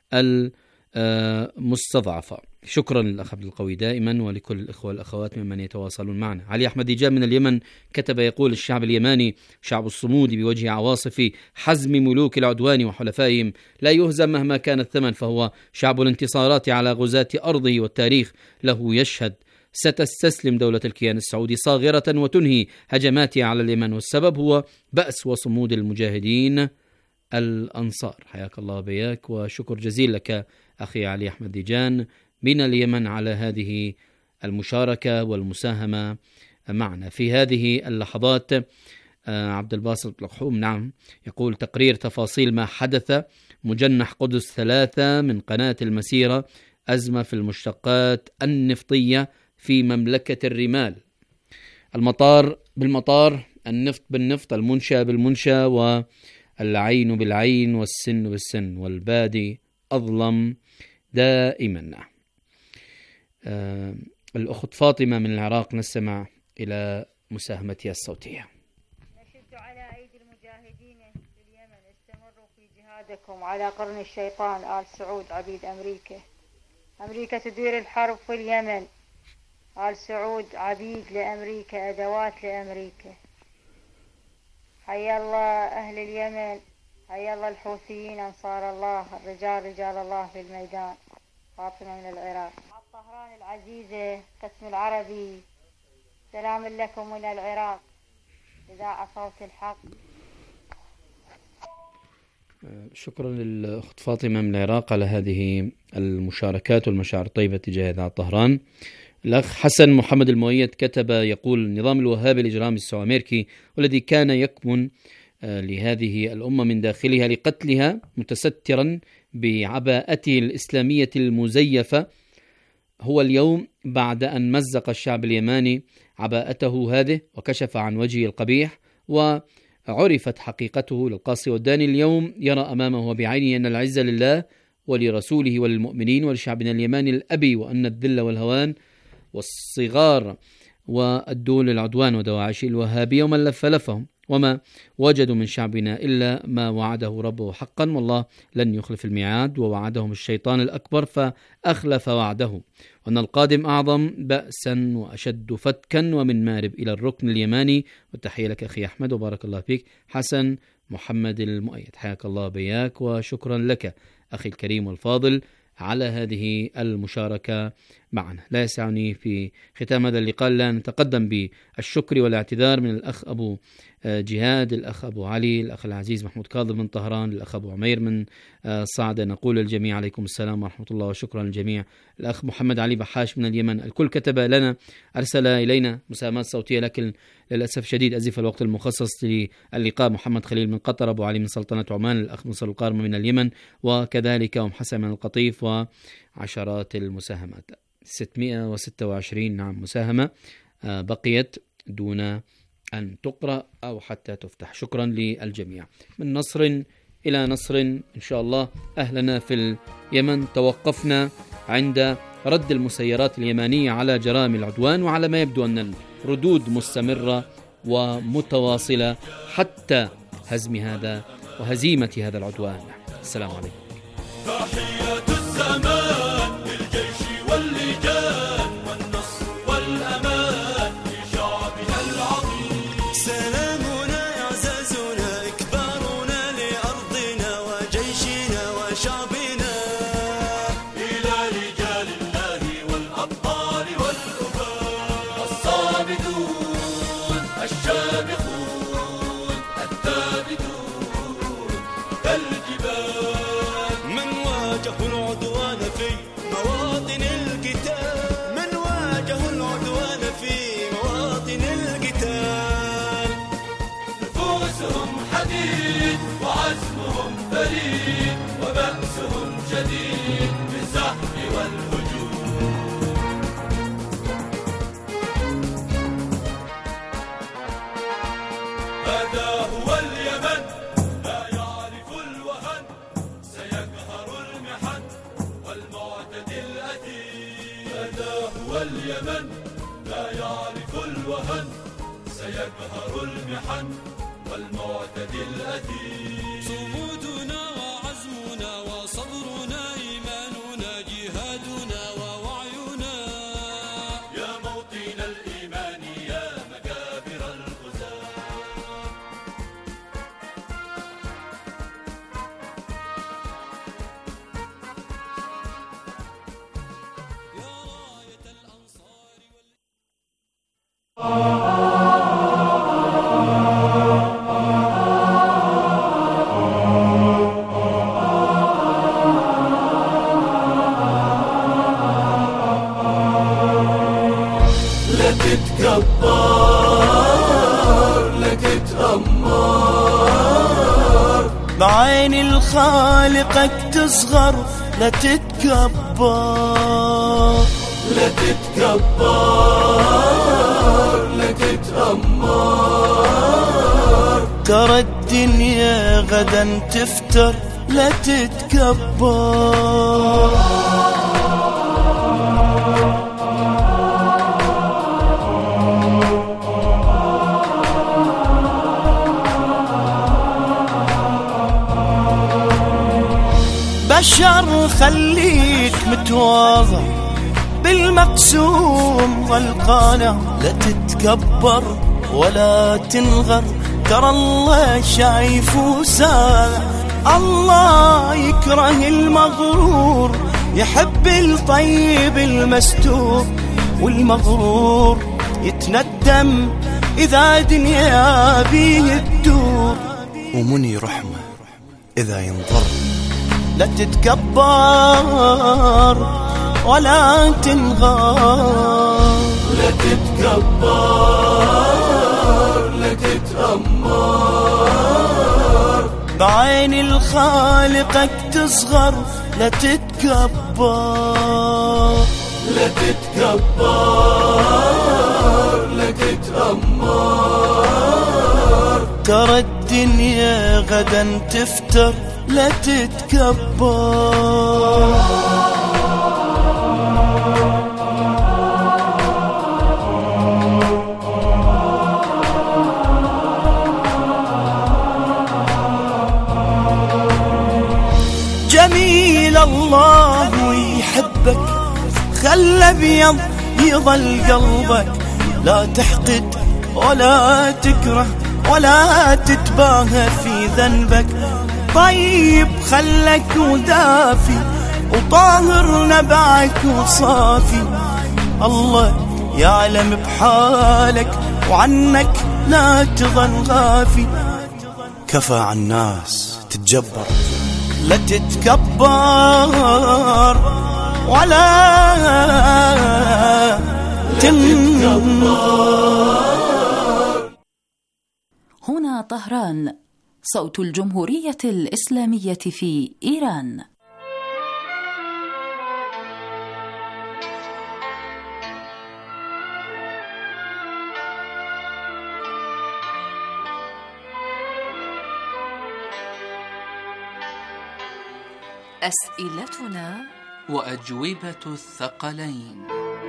D: المستضعفة. شكرا للأخ عبد القوي دائما، ولكل الإخوة والأخوات ممن يتواصلون معنا. علي أحمد ديجان من اليمن كتب يقول: الشعب اليماني شعب الصمود بوجه عواصف حزم ملوك العدوان وحلفائهم، لا يهزم مهما كان الثمن، فهو شعب الانتصارات على غزاة أرضه، والتاريخ له يشهد. ستستسلم دولة الكيان السعودي صاغرة وتنهي هجماتها على اليمن، والسبب هو بأس وصمود المجاهدين الأنصار. حياك الله بياك، وشكر جزيل لك أخي علي أحمد ديجان من اليمن على هذه المشاركة والمساهمة معنا في هذه اللحظات. عبد الباسط لقحوم نعم يقول: تقرير تفاصيل ما حدث مجنح قدس ثلاثة من قناة المسيرة، أزمة في المشتقات النفطية في مملكة الرمال. المطار بالمطار، النفط بالنفط، المنشأ بالمنشأ، والعين بالعين، والسن بالسن، والبادي أظلم دائما. آه الأخت فاطمة من العراق، نستمع إلى مساهمتها الصوتية.
K: نشد على أيدي المجاهدين في اليمن، استمروا في جهادكم على قرن الشيطان آل سعود عبيد أمريكا. أمريكا تدير الحرب في اليمن، آل سعود عبيد لأمريكا، أدوات لأمريكا. حيا الله أهل اليمن، حيا الله الحوثيين أنصار الله، الرجال رجال الله في الميدان. فاطمة من العراق. طهران العزيزة، قسم العربي، سلام لكم من العراق، إذاعة صوت الحق.
D: شكرا للأخت فاطمة من العراق على هذه المشاركات والمشاعر الطيبة تجاه إذاعة طهران. الأخ حسن محمد المؤيد كتب يقول: النظام الوهابي الإجرامي السوامركي والذي كان يكمن لهذه الأمة من داخلها لقتلها متسترا بعباءته الإسلامية المزيفة، هو اليوم بعد أن مزق الشعب اليماني عباءته هذه وكشف عن وجهه القبيح وعرفت حقيقته للقاصي والداني، اليوم يرى أمامه بعينه أن العزة لله ولرسوله وللمؤمنين ولشعبنا اليماني الأبي، وأن الذل والهوان والصغار والدول العدوان ودواعش الوهابية ومن لف لفهم، وما وجدوا من شعبنا إلا ما وعده ربه حقا، والله لن يخلف الميعاد، ووعدهم الشيطان الأكبر فأخلف وعده، وأن القادم أعظم بأسا وأشد فتكا ومن مارب إلى الركن اليماني. والتحية لك أخي أحمد وبارك الله فيك. حسن محمد المؤيد، حياك الله بياك، وشكرا لك أخي الكريم والفاضل على هذه المشاركة معنا. لا يسعني في ختام هذا اللقاء لا نتقدم بالشكر والاعتذار من الأخ أبو جهاد، الأخ أبو علي، الأخ العزيز محمود كاظم من طهران، الأخ أبو عمير من صعدة. نقول للجميع عليكم السلام ورحمة الله وشكرا للجميع. الأخ محمد علي بحاش من اليمن، الكل كتب لنا، أرسل إلينا مساهمات صوتية، لكن للأسف شديد أزف الوقت المخصص للقاء. محمد خليل من قطر، أبو علي من سلطنة عمان، الأخ نصر القارمة من اليمن، وكذلك أم حسن من القطيف، وعشرات المساهمات. ستمائة وستة وعشرين نعم مساهمة بقيت دون أن تقرأ أو حتى تفتح. شكرا للجميع. من نصر إلى نصر إن شاء الله. أهلنا في اليمن توقفنا عند رد المسيرات اليمانية على جرائم العدوان، وعلى ما يبدو أن الردود مستمرة ومتواصلة حتى هزم هذا وهزيمة هذا العدوان. السلام عليكم.
G: تحية الزمان للجيش واللجان والنصر والأمان لشعبنا العظيم. سلامنا إعزازنا إكبارنا لأرضنا وجيشنا وشعبنا إلى رجال الله والأبطال والأباء الصامدون الشامخون الثابتون كالجبال من واجهوا العدوان في مواطن القتال من واجهوا العدوان في مواطن القتال نفوسهم حديد وعزمهم فريد وبأسهم شديد بالزحف والهجوم. هذا هو اليمن لا يعرف الوهن سيقهر المحن والمعتدي الأثيم. هذا هو اليمن لا يعرف الوهن سيقهر المحن والمعتدي الأثيم. صمودنا وعزمنا وصبرنا إيماننا جهادنا ووعينا يا موطن الإيمان يا مكابر الغزاة. لا تتكبر لا تتأمر بعين الخالقك تصغر لا تتكبر لا تتكبر لا تتأمر ترى الدنيا غدا تفتر لا تتكبر. بشر خليك متواضع بالمقسوم والقانع لا تتكبر ولا تنغر ترى الله شايف وسامع. الله يكره المغرور يحب الطيب المستور والمغرور يتندم إذا دنيا بيه الدور ومني رحمة إذا ينظر. لا تتكبر ولا تنغر لا تتكبر لا تتأمر بعين الخالقك تصغر لا تتكبر لا تتكبر لا تتأمر ترى الدنيا غدا تفتر لا تتكبر. جميل الله يحبك خلى ابيض يظل قلبك لا تحقد ولا تكره ولا تتباهى في ذنبك. طيب خلك ودافي وطاهر نبعك وصافي. الله يعلم بحالك وعنك لا تظن غافي. كفى عن الناس تتجبر لا تتكبر ولا تنكبر.
A: هنا طهران صوت الجمهورية الإسلامية في إيران. أسئلتنا
B: وأجوبة الثقلين.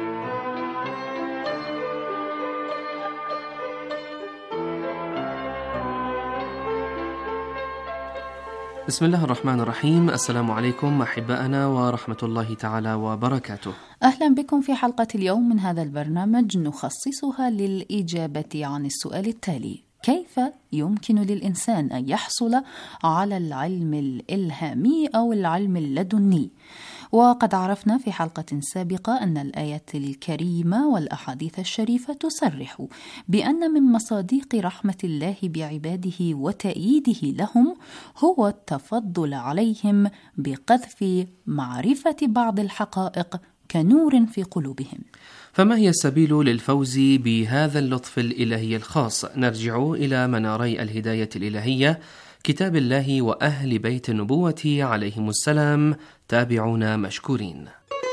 B: بسم الله الرحمن الرحيم. السلام عليكم أحبائنا ورحمة الله تعالى وبركاته.
A: أهلا بكم في حلقة اليوم من هذا البرنامج نخصصها للإجابة عن السؤال التالي: كيف يمكن للإنسان أن يحصل على العلم الإلهامي أو العلم اللدني؟ وقد عرفنا في حلقة سابقة أن الآية الكريمة والأحاديث الشريفة تصرح بأن من مصادق رحمة الله بعباده وتأييده لهم هو التفضل عليهم بقذف معرفة بعض الحقائق كنور في قلوبهم.
B: فما هي السبيل للفوز بهذا اللطف الإلهي الخاص؟ نرجع إلى مناري الهداية الإلهية، كتاب الله وأهل بيت النبوة عليهم السلام. تابعونا مشكورين.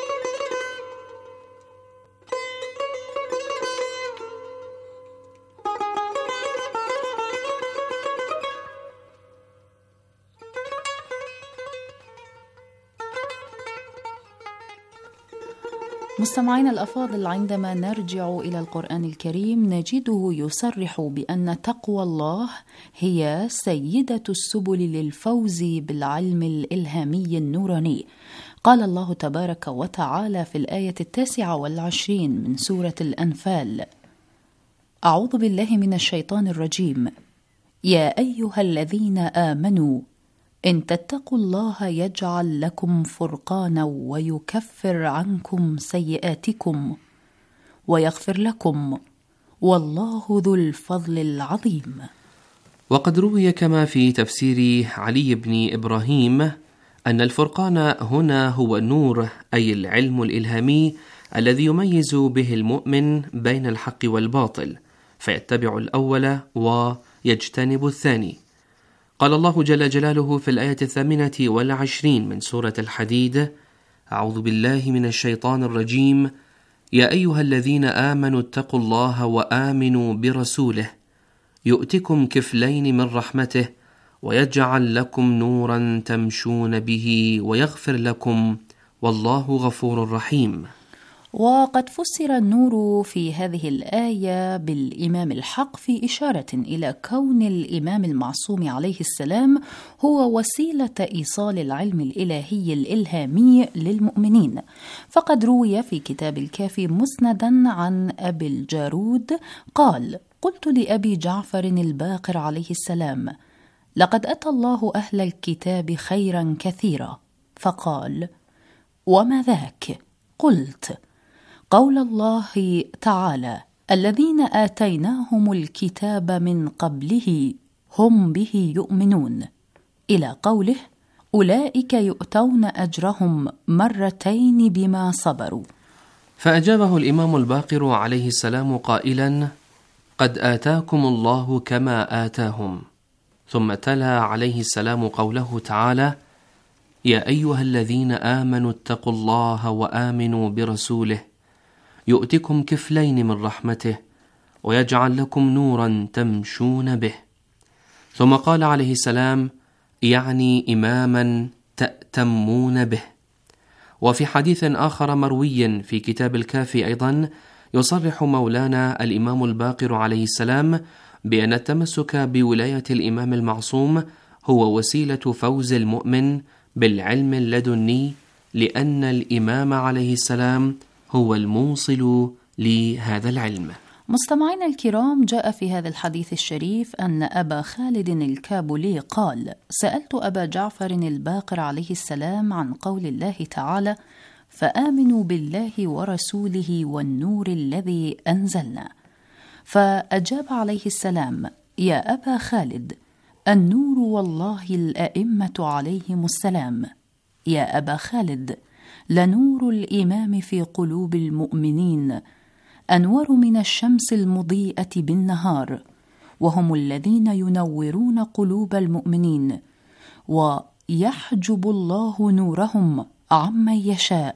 A: مستمعينا الأفاضل، عندما نرجع إلى القرآن الكريم نجده يصرح بأن تقوى الله هي سيدة السبل للفوز بالعلم الإلهامي النوراني. قال الله تبارك وتعالى في الآية التاسعة والعشرين من سورة الأنفال: أعوذ بالله من الشيطان الرجيم: يا أيها الذين آمنوا إن تتقوا الله يجعل لكم فرقانا ويكفر عنكم سيئاتكم ويغفر لكم والله ذو الفضل العظيم.
B: وقد روي كما في تفسير علي بن إبراهيم أن الفرقان هنا هو النور، أي العلم الإلهامي الذي يميز به المؤمن بين الحق والباطل فيتبع الأول ويجتنب الثاني. قال الله جل جلاله في الآية الثامنة والعشرين من سورة الحديد: أعوذ بالله من الشيطان الرجيم: يا أيها الذين آمنوا اتقوا الله وآمنوا برسوله يؤتكم كفلين من رحمته ويجعل لكم نورا تمشون به ويغفر لكم والله غفور رحيم.
A: وقد فسر النور في هذه الآية بالإمام الحق في إشارة إلى كون الإمام المعصوم عليه السلام هو وسيلة إيصال العلم الإلهي الإلهامي للمؤمنين. فقد روي في كتاب الكافي مسندا عن أبي الجارود قال: قلت لأبي جعفر الباقر عليه السلام: لقد أتى الله أهل الكتاب خيرا كثيرا. فقال: وما ذاك؟ قلت: قول الله تعالى: الذين آتيناهم الكتاب من قبله هم به يؤمنون، إلى قوله: أولئك يؤتون أجرهم مرتين بما صبروا.
B: فأجابه الإمام الباقر عليه السلام قائلا: قد آتاكم الله كما آتاهم. ثم تلا عليه السلام قوله تعالى: يا أيها الذين آمنوا اتقوا الله وآمنوا برسوله يؤتكم كفلين من رحمته ويجعل لكم نورا تمشون به. ثم قال عليه السلام: يعني إماما تأتمون به. وفي حديث آخر مروي في كتاب الكافي أيضا يصرح مولانا الإمام الباقر عليه السلام بأن التمسك بولاية الإمام المعصوم هو وسيلة فوز المؤمن بالعلم اللدني، لأن الإمام عليه السلام هو الموصل لهذا العلم.
A: مستمعينا الكرام، جاء في هذا الحديث الشريف أن أبا خالد الكابولي قال: سألت أبا جعفر الباقر عليه السلام عن قول الله تعالى: فآمنوا بالله ورسوله والنور الذي أنزلنا. فأجاب عليه السلام: يا أبا خالد، النور والله الأئمة عليهم السلام. يا أبا خالد، لنور الإمام في قلوب المؤمنين أنور من الشمس المضيئة بالنهار، وهم الذين ينورون قلوب المؤمنين، ويحجب الله نورهم عمن يشاء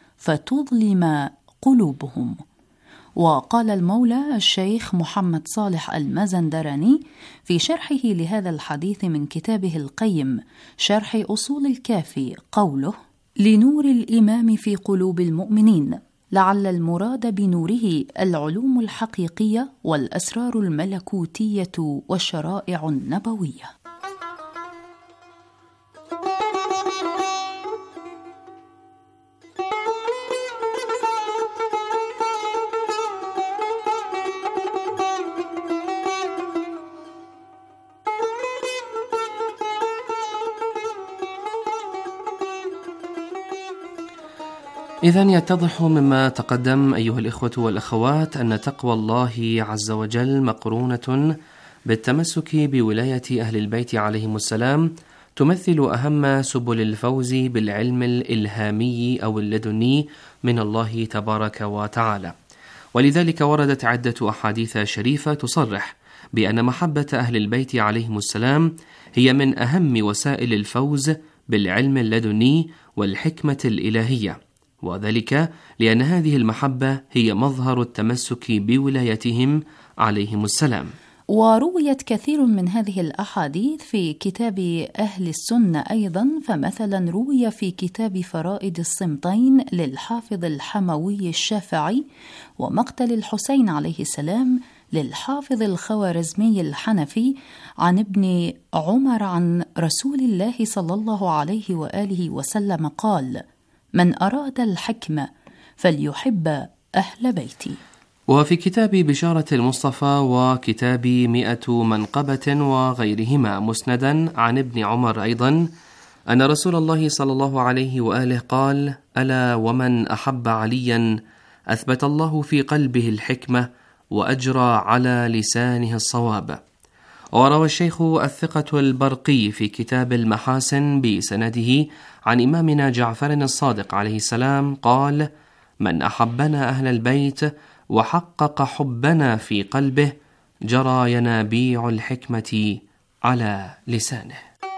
A: فتظلم قلوبهم. وقال المولى الشيخ محمد صالح المازندراني في شرحه لهذا الحديث من كتابه القيم شرح أصول الكافي قوله: لنور الإمام في قلوب المؤمنين، لعل المراد بنوره العلوم الحقيقية والأسرار الملكوتية والشرائع النبوية.
B: إذن يتضح مما تقدم أيها الإخوة والأخوات أن تقوى الله عز وجل مقرونة بالتمسك بولاية أهل البيت عليهم السلام، تمثل أهم سبل الفوز بالعلم الإلهامي أو اللدني من الله تبارك وتعالى. ولذلك وردت عدة أحاديث شريفة تصرح بأن محبة أهل البيت عليهم السلام هي من أهم وسائل الفوز بالعلم اللدني والحكمة الإلهية، وذلك لأن هذه المحبة هي مظهر التمسك بولايتهم عليهم السلام.
A: ورويت كثير من هذه الأحاديث في كتاب أهل السنة أيضا، فمثلا روي في كتاب فرائد الصمتين للحافظ الحموي الشافعي، ومقتل الحسين عليه السلام للحافظ الخوارزمي الحنفي، عن ابن عمر عن رسول الله صلى الله عليه وآله وسلم قال: من أراد الحكمة فليحب أهل بيتي.
B: وفي كتاب بشارة المصطفى وكتاب مئة منقبة وغيرهما مسندا عن ابن عمر أيضا أن رسول الله صلى الله عليه وآله قال: ألا ومن أحب عليا أثبت الله في قلبه الحكمة وأجرى على لسانه الصواب. وروى الشيخ الثقة البرقي في كتاب المحاسن بسنده عن إمامنا جعفر الصادق عليه السلام قال: من أحبنا أهل البيت وحقق حبنا في قلبه جرى ينابيع الحكمة على لسانه.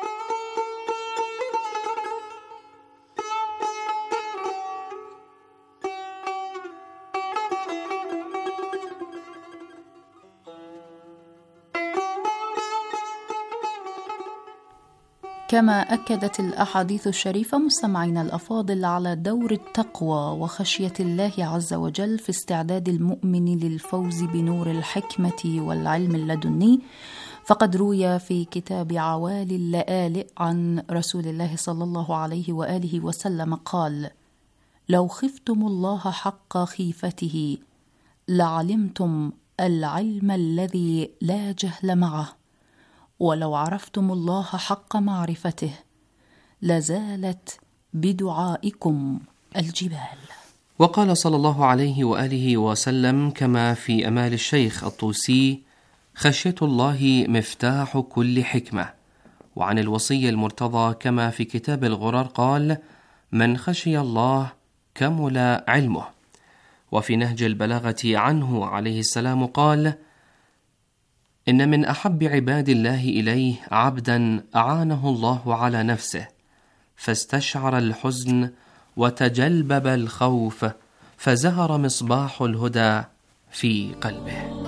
A: كما أكدت الأحاديث الشريفة مستمعينا الأفاضل على دور التقوى وخشية الله عز وجل في استعداد المؤمن للفوز بنور الحكمة والعلم اللدني، فقد روي في كتاب عوالي اللآلئ عن رسول الله صلى الله عليه وآله وسلم قال: لو خفتم الله حق خيفته لعلمتم العلم الذي لا جهل معه، ولو عرفتم الله حق معرفته لزالت بدعائكم الجبال.
B: وقال صلى الله عليه وآله وسلم كما في أمال الشيخ الطوسي: خشية الله مفتاح كل حكمة. وعن الوصي المرتضى كما في كتاب الغرر قال: من خشي الله كمل علمه. وفي نهج البلاغة عنه عليه السلام قال: إن من أحب عباد الله إليه عبدا أعانه الله على نفسه فاستشعر الحزن وتجلبب الخوف فزهر مصباح الهدى في قلبه.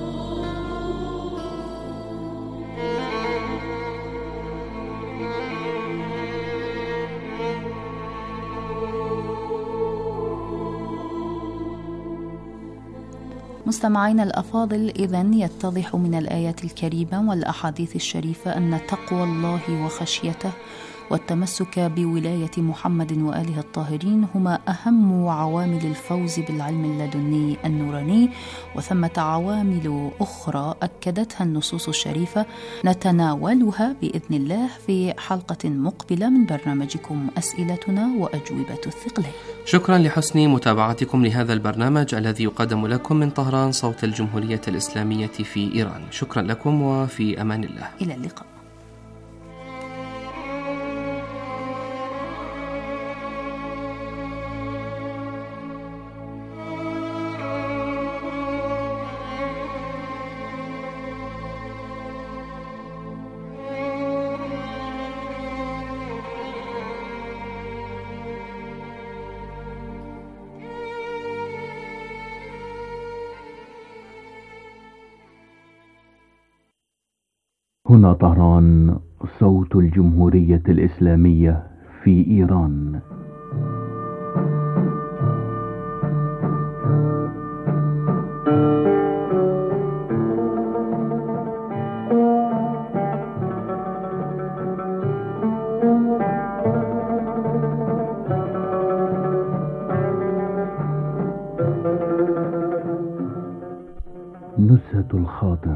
A: مستمعينا الأفاضل، إذن يتضح من الآيات الكريمة والأحاديث الشريفة أن تقوى الله وخشيته والتمسك بولاية محمد وآله الطاهرين هما أهم عوامل الفوز بالعلم اللدني النوراني، وثمة عوامل أخرى أكدتها النصوص الشريفة نتناولها بإذن الله في حلقة مقبلة من برنامجكم أسئلتنا وأجوبة الثقلين.
B: شكرا لحسن متابعتكم لهذا البرنامج الذي يقدم لكم من طهران صوت الجمهورية الإسلامية في إيران. شكرا لكم وفي أمان الله.
A: إلى اللقاء.
L: هنا طهران صوت الجمهورية الإسلامية في إيران. نزهة الخاطر.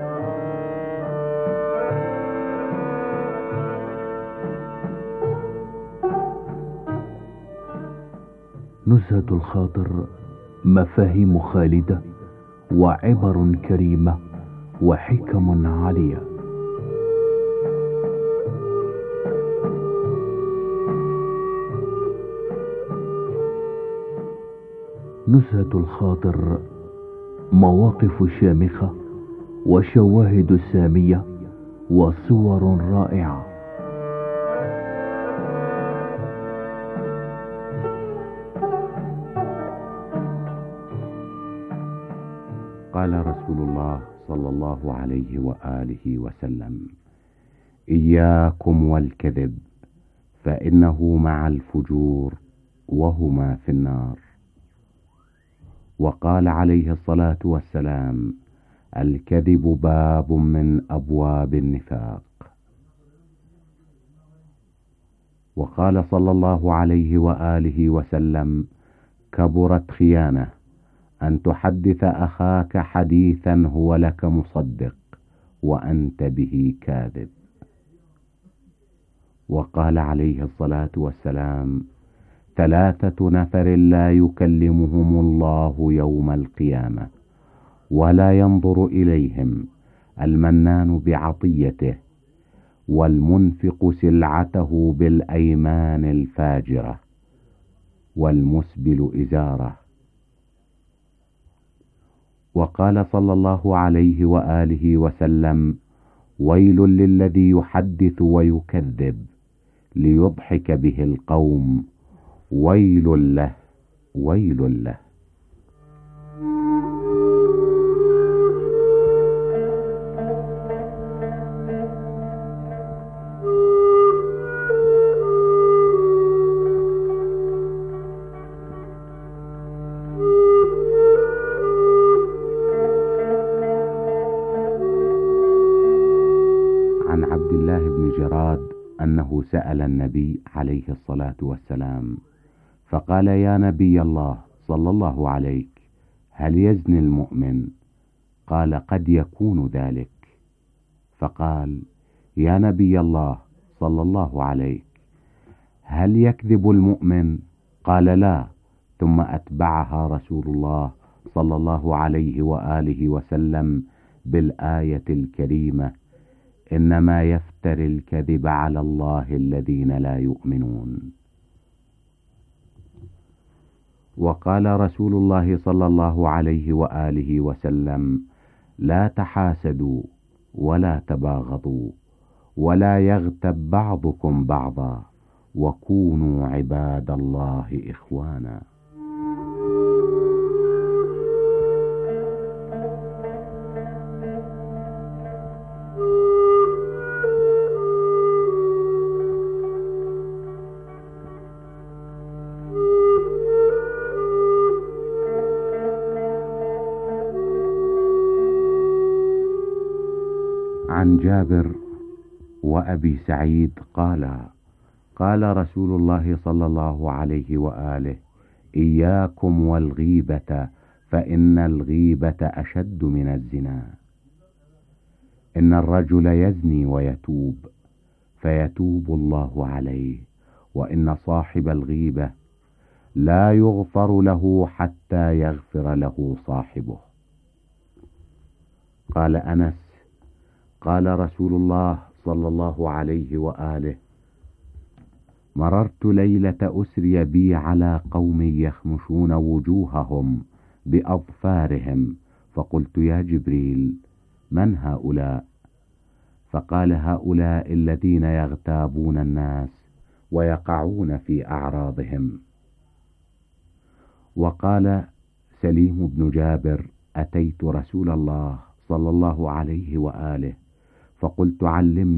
L: نزهة الخاطر مفاهيم خالدة وعبر كريمة وحكم عالية. نزهة الخاطر مواقف شامخة وشواهد سامية وصور رائعة.
M: قال رسول الله صلى الله عليه وآله وسلم: إياكم والكذب فإنه مع الفجور وهما في النار. وقال عليه الصلاة والسلام: الكذب باب من أبواب النفاق. وقال صلى الله عليه وآله وسلم: كبرت خيانة أن تحدث أخاك حديثا هو لك مصدق وأنت به كاذب. وقال عليه الصلاة والسلام: ثلاثة نفر لا يكلمهم الله يوم القيامة ولا ينظر إليهم: المنان بعطيته، والمنفق سلعته بالأيمان الفاجرة، والمسبل إزاره. وقال صلى الله عليه وآله وسلم: ويل للذي يحدث ويكذب ليضحك به القوم، ويل له ويل له. عن عبد الله بن جراد أنه سأل النبي عليه الصلاة والسلام فقال: يا نبي الله صلى الله عليك، هل يزني المؤمن؟ قال: قد يكون ذلك. فقال: يا نبي الله صلى الله عليك، هل يكذب المؤمن؟ قال: لا. ثم أتبعها رسول الله صلى الله عليه وآله وسلم بالآية الكريمة: إنما يفتري الكذب على الله الذين لا يؤمنون. وقال رسول الله صلى الله عليه وآله وسلم: لا تحاسدوا ولا تباغضوا ولا يغتب بعضكم بعضا وكونوا عباد الله إخوانا. عن جابر وأبي سعيد قال: قال رسول الله صلى الله عليه وآله: إياكم والغيبة فإن الغيبة أشد من الزنا. إن الرجل يزني ويتوب فيتوب الله عليه، وإن صاحب الغيبة لا يغفر له حتى يغفر له صاحبه. قال أنس: قال رسول الله صلى الله عليه وآله: مررت ليلة أسري بي على قوم يخمشون وجوههم بأظفارهم، فقلت: يا جبريل، من هؤلاء؟ فقال: هؤلاء الذين يغتابون الناس ويقعون في أعراضهم. وقال سليم بن جابر: أتيت رسول الله صلى الله عليه وآله فقلت: علمني